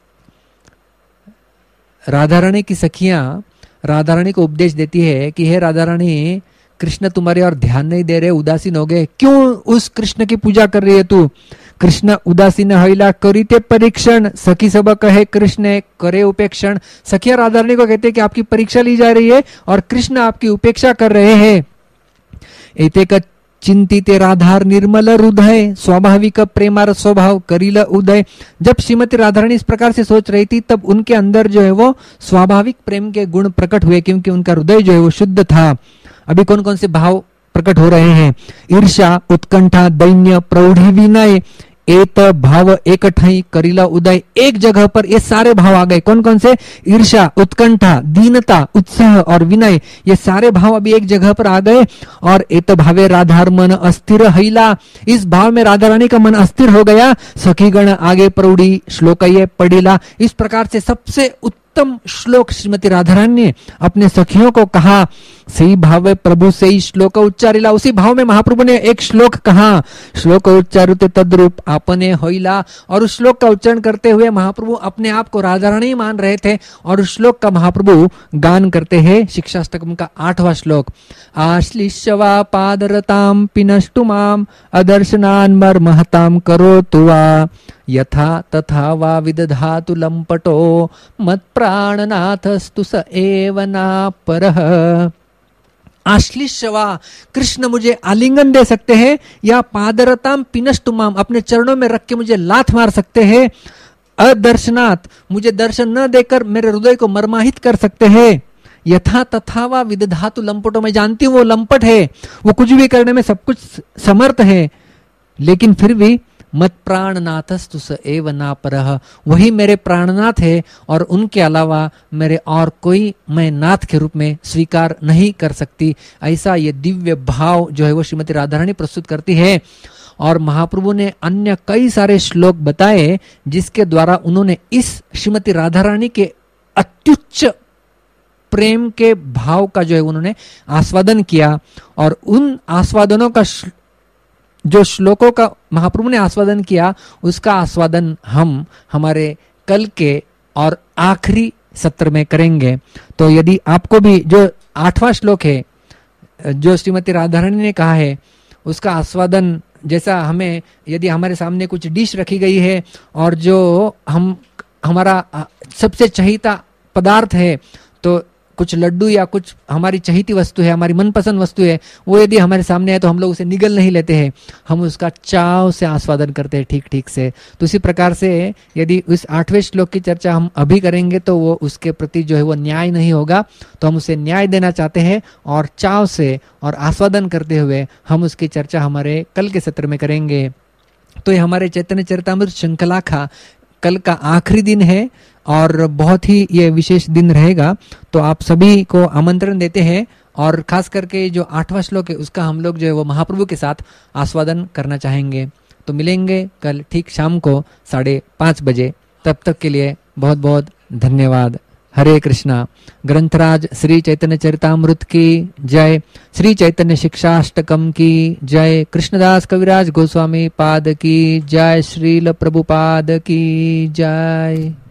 राधा रानी की सखियां राधा रानी को उपदेश देती है कि हे राधा रानी, कृष्ण तुम्हारे और ध्यान नहीं दे रहे, उदासीन हो गए, क्यों उस कृष्ण की पूजा कर रही है तू? कृष्ण उदासीन हैला करीते परीक्षण, सखी सब कहे कृष्ण करे उपेक्षण। सखिया राधा रानी को कहते हैं कि आपकी परीक्षा ली जा रही है और कृष्ण आपकी उपेक्षा कर रहे हैं। एतेक चिंतिते राधार निर्मल हृदय, स्वाभाविक प्रेमार स्वभाव करील उदय। जब श्रीमती राधारानी इस प्रकार से सोच रही थी तब उनके अंदर जो है वो स्वाभाविक प्रेम के गुण प्रकट हुए, क्योंकि उनका हृदय जो है वो शुद्ध था। अभी कौन कौन से भाव प्रकट हो रहे हैं? ईर्ष्या, उत्कंठा, दैन्य, प्रौढ़ी, विनय, एत भाव एक ठई करीला उदय। एक जगह पर ये सारे भाव आ गए। कौन कौन से? ईर्ष्या, उत्कंठा, दीनता, उत्साह और विनय, ये सारे भाव अभी एक जगह पर आ गए। और एत भावे राधार मन अस्थिर हईला, इस भाव में राधा रानी का मन अस्थिर हो गया। सखीगण आगे प्रौढ़ी श्लोक ये पढ़िला। इस प्रकार से सबसे उत्तम श्लोक श्रीमती राधा रानी ने अपने सखियों को कहा। सही भाव प्रभु से ही श्लोक उच्चारिला, उसी भाव में महाप्रभु ने एक श्लोक कहा। श्लोक उच्चारुते तद्रूप आपने होइला, और उस श्लोक का उच्चारण करते हुए महाप्रभु अपने आप को राधा रानी मान रहे थे और उस श्लोक का महाप्रभु गान करते हैं। शिक्षाष्टकम का 8वां श्लोक। आश्लिष्यवा पादरताम पिनष्टुमाम अदर्शनान मर्महताम करोतु वा, यथा तथा वा विदधातु लंपटो मत प्राणनाथस्तु स एव ना परः। आश्लिष्यवा, कृष्ण मुझे आलिंगन दे सकते हैं, या पादरताम पिनष्टुमाम, अपने चरणों में रख के मुझे लात मार सकते हैं। अदर्शनाथ, मुझे दर्शन न देकर मेरे हृदय को मर्माहित कर सकते हैं। यथा तथा वा विदधातु लंपटो, मैं जानती हूँ वो लंपट है, वो कुछ भी करने में सब कुछ समर्थ है, लेकिन फिर भी मत प्राणनाथस्तु स एव ना परः, वही मेरे प्राणनाथ है और उनके अलावा मेरे और कोई मैं नाथ के रूप में स्वीकार नहीं कर सकती। ऐसा ये दिव्य भाव जो है वो श्रीमती राधा रानी प्रस्तुत करती है। और महाप्रभु ने अन्य कई सारे श्लोक बताए जिसके द्वारा उन्होंने इस श्रीमती राधा रानी के अत्युच्च प्रेम के भाव का जो है उन्होंने आस्वादन किया। और उन आस्वादनों का जो श्लोकों का महाप्रभु ने आस्वादन किया, उसका आस्वादन हम हमारे कल के और आखिरी सत्र में करेंगे। तो यदि आपको भी जो 8वां श्लोक है जो श्रीमती राधा रानी ने कहा है, उसका आस्वादन जैसा हमें, यदि हमारे सामने कुछ डिश रखी गई है और जो हमारा सबसे चहीता पदार्थ है, तो कुछ लड्डू या कुछ हमारी चहीती वस्तु है, हमारी मनपसंद वस्तु है, वो यदि हमारे सामने है तो हम लोग उसे निगल नहीं लेते हैं, हम उसका चाव से आस्वादन करते हैं ठीक ठीक से। तो इसी प्रकार से यदि उस 8वें श्लोक की चर्चा हम अभी करेंगे तो वो उसके प्रति जो है वो न्याय नहीं होगा, तो हम उसे न्याय देना चाहते हैं और चाव से और आस्वादन करते हुए हम उसकी चर्चा हमारे कल के सत्र में करेंगे। तो ये हमारे चैतन्य चरितामृत श्रृंखला का कल का आखिरी दिन है और बहुत ही ये विशेष दिन रहेगा। तो आप सभी को आमंत्रण देते हैं और खास करके जो 8वां श्लोक है उसका हम लोग जो है वो महाप्रभु के साथ आस्वादन करना चाहेंगे। तो मिलेंगे कल ठीक शाम को 5:30 बजे। तब तक के लिए बहुत बहुत धन्यवाद। हरे कृष्णा। ग्रंथराज श्री चैतन्य चरितामृत की जय, श्री चैतन्य शिक्षाष्टकम की जय, कृष्णदास कविराज गोस्वामी पाद की जय, श्रील प्रभुपाद की जय।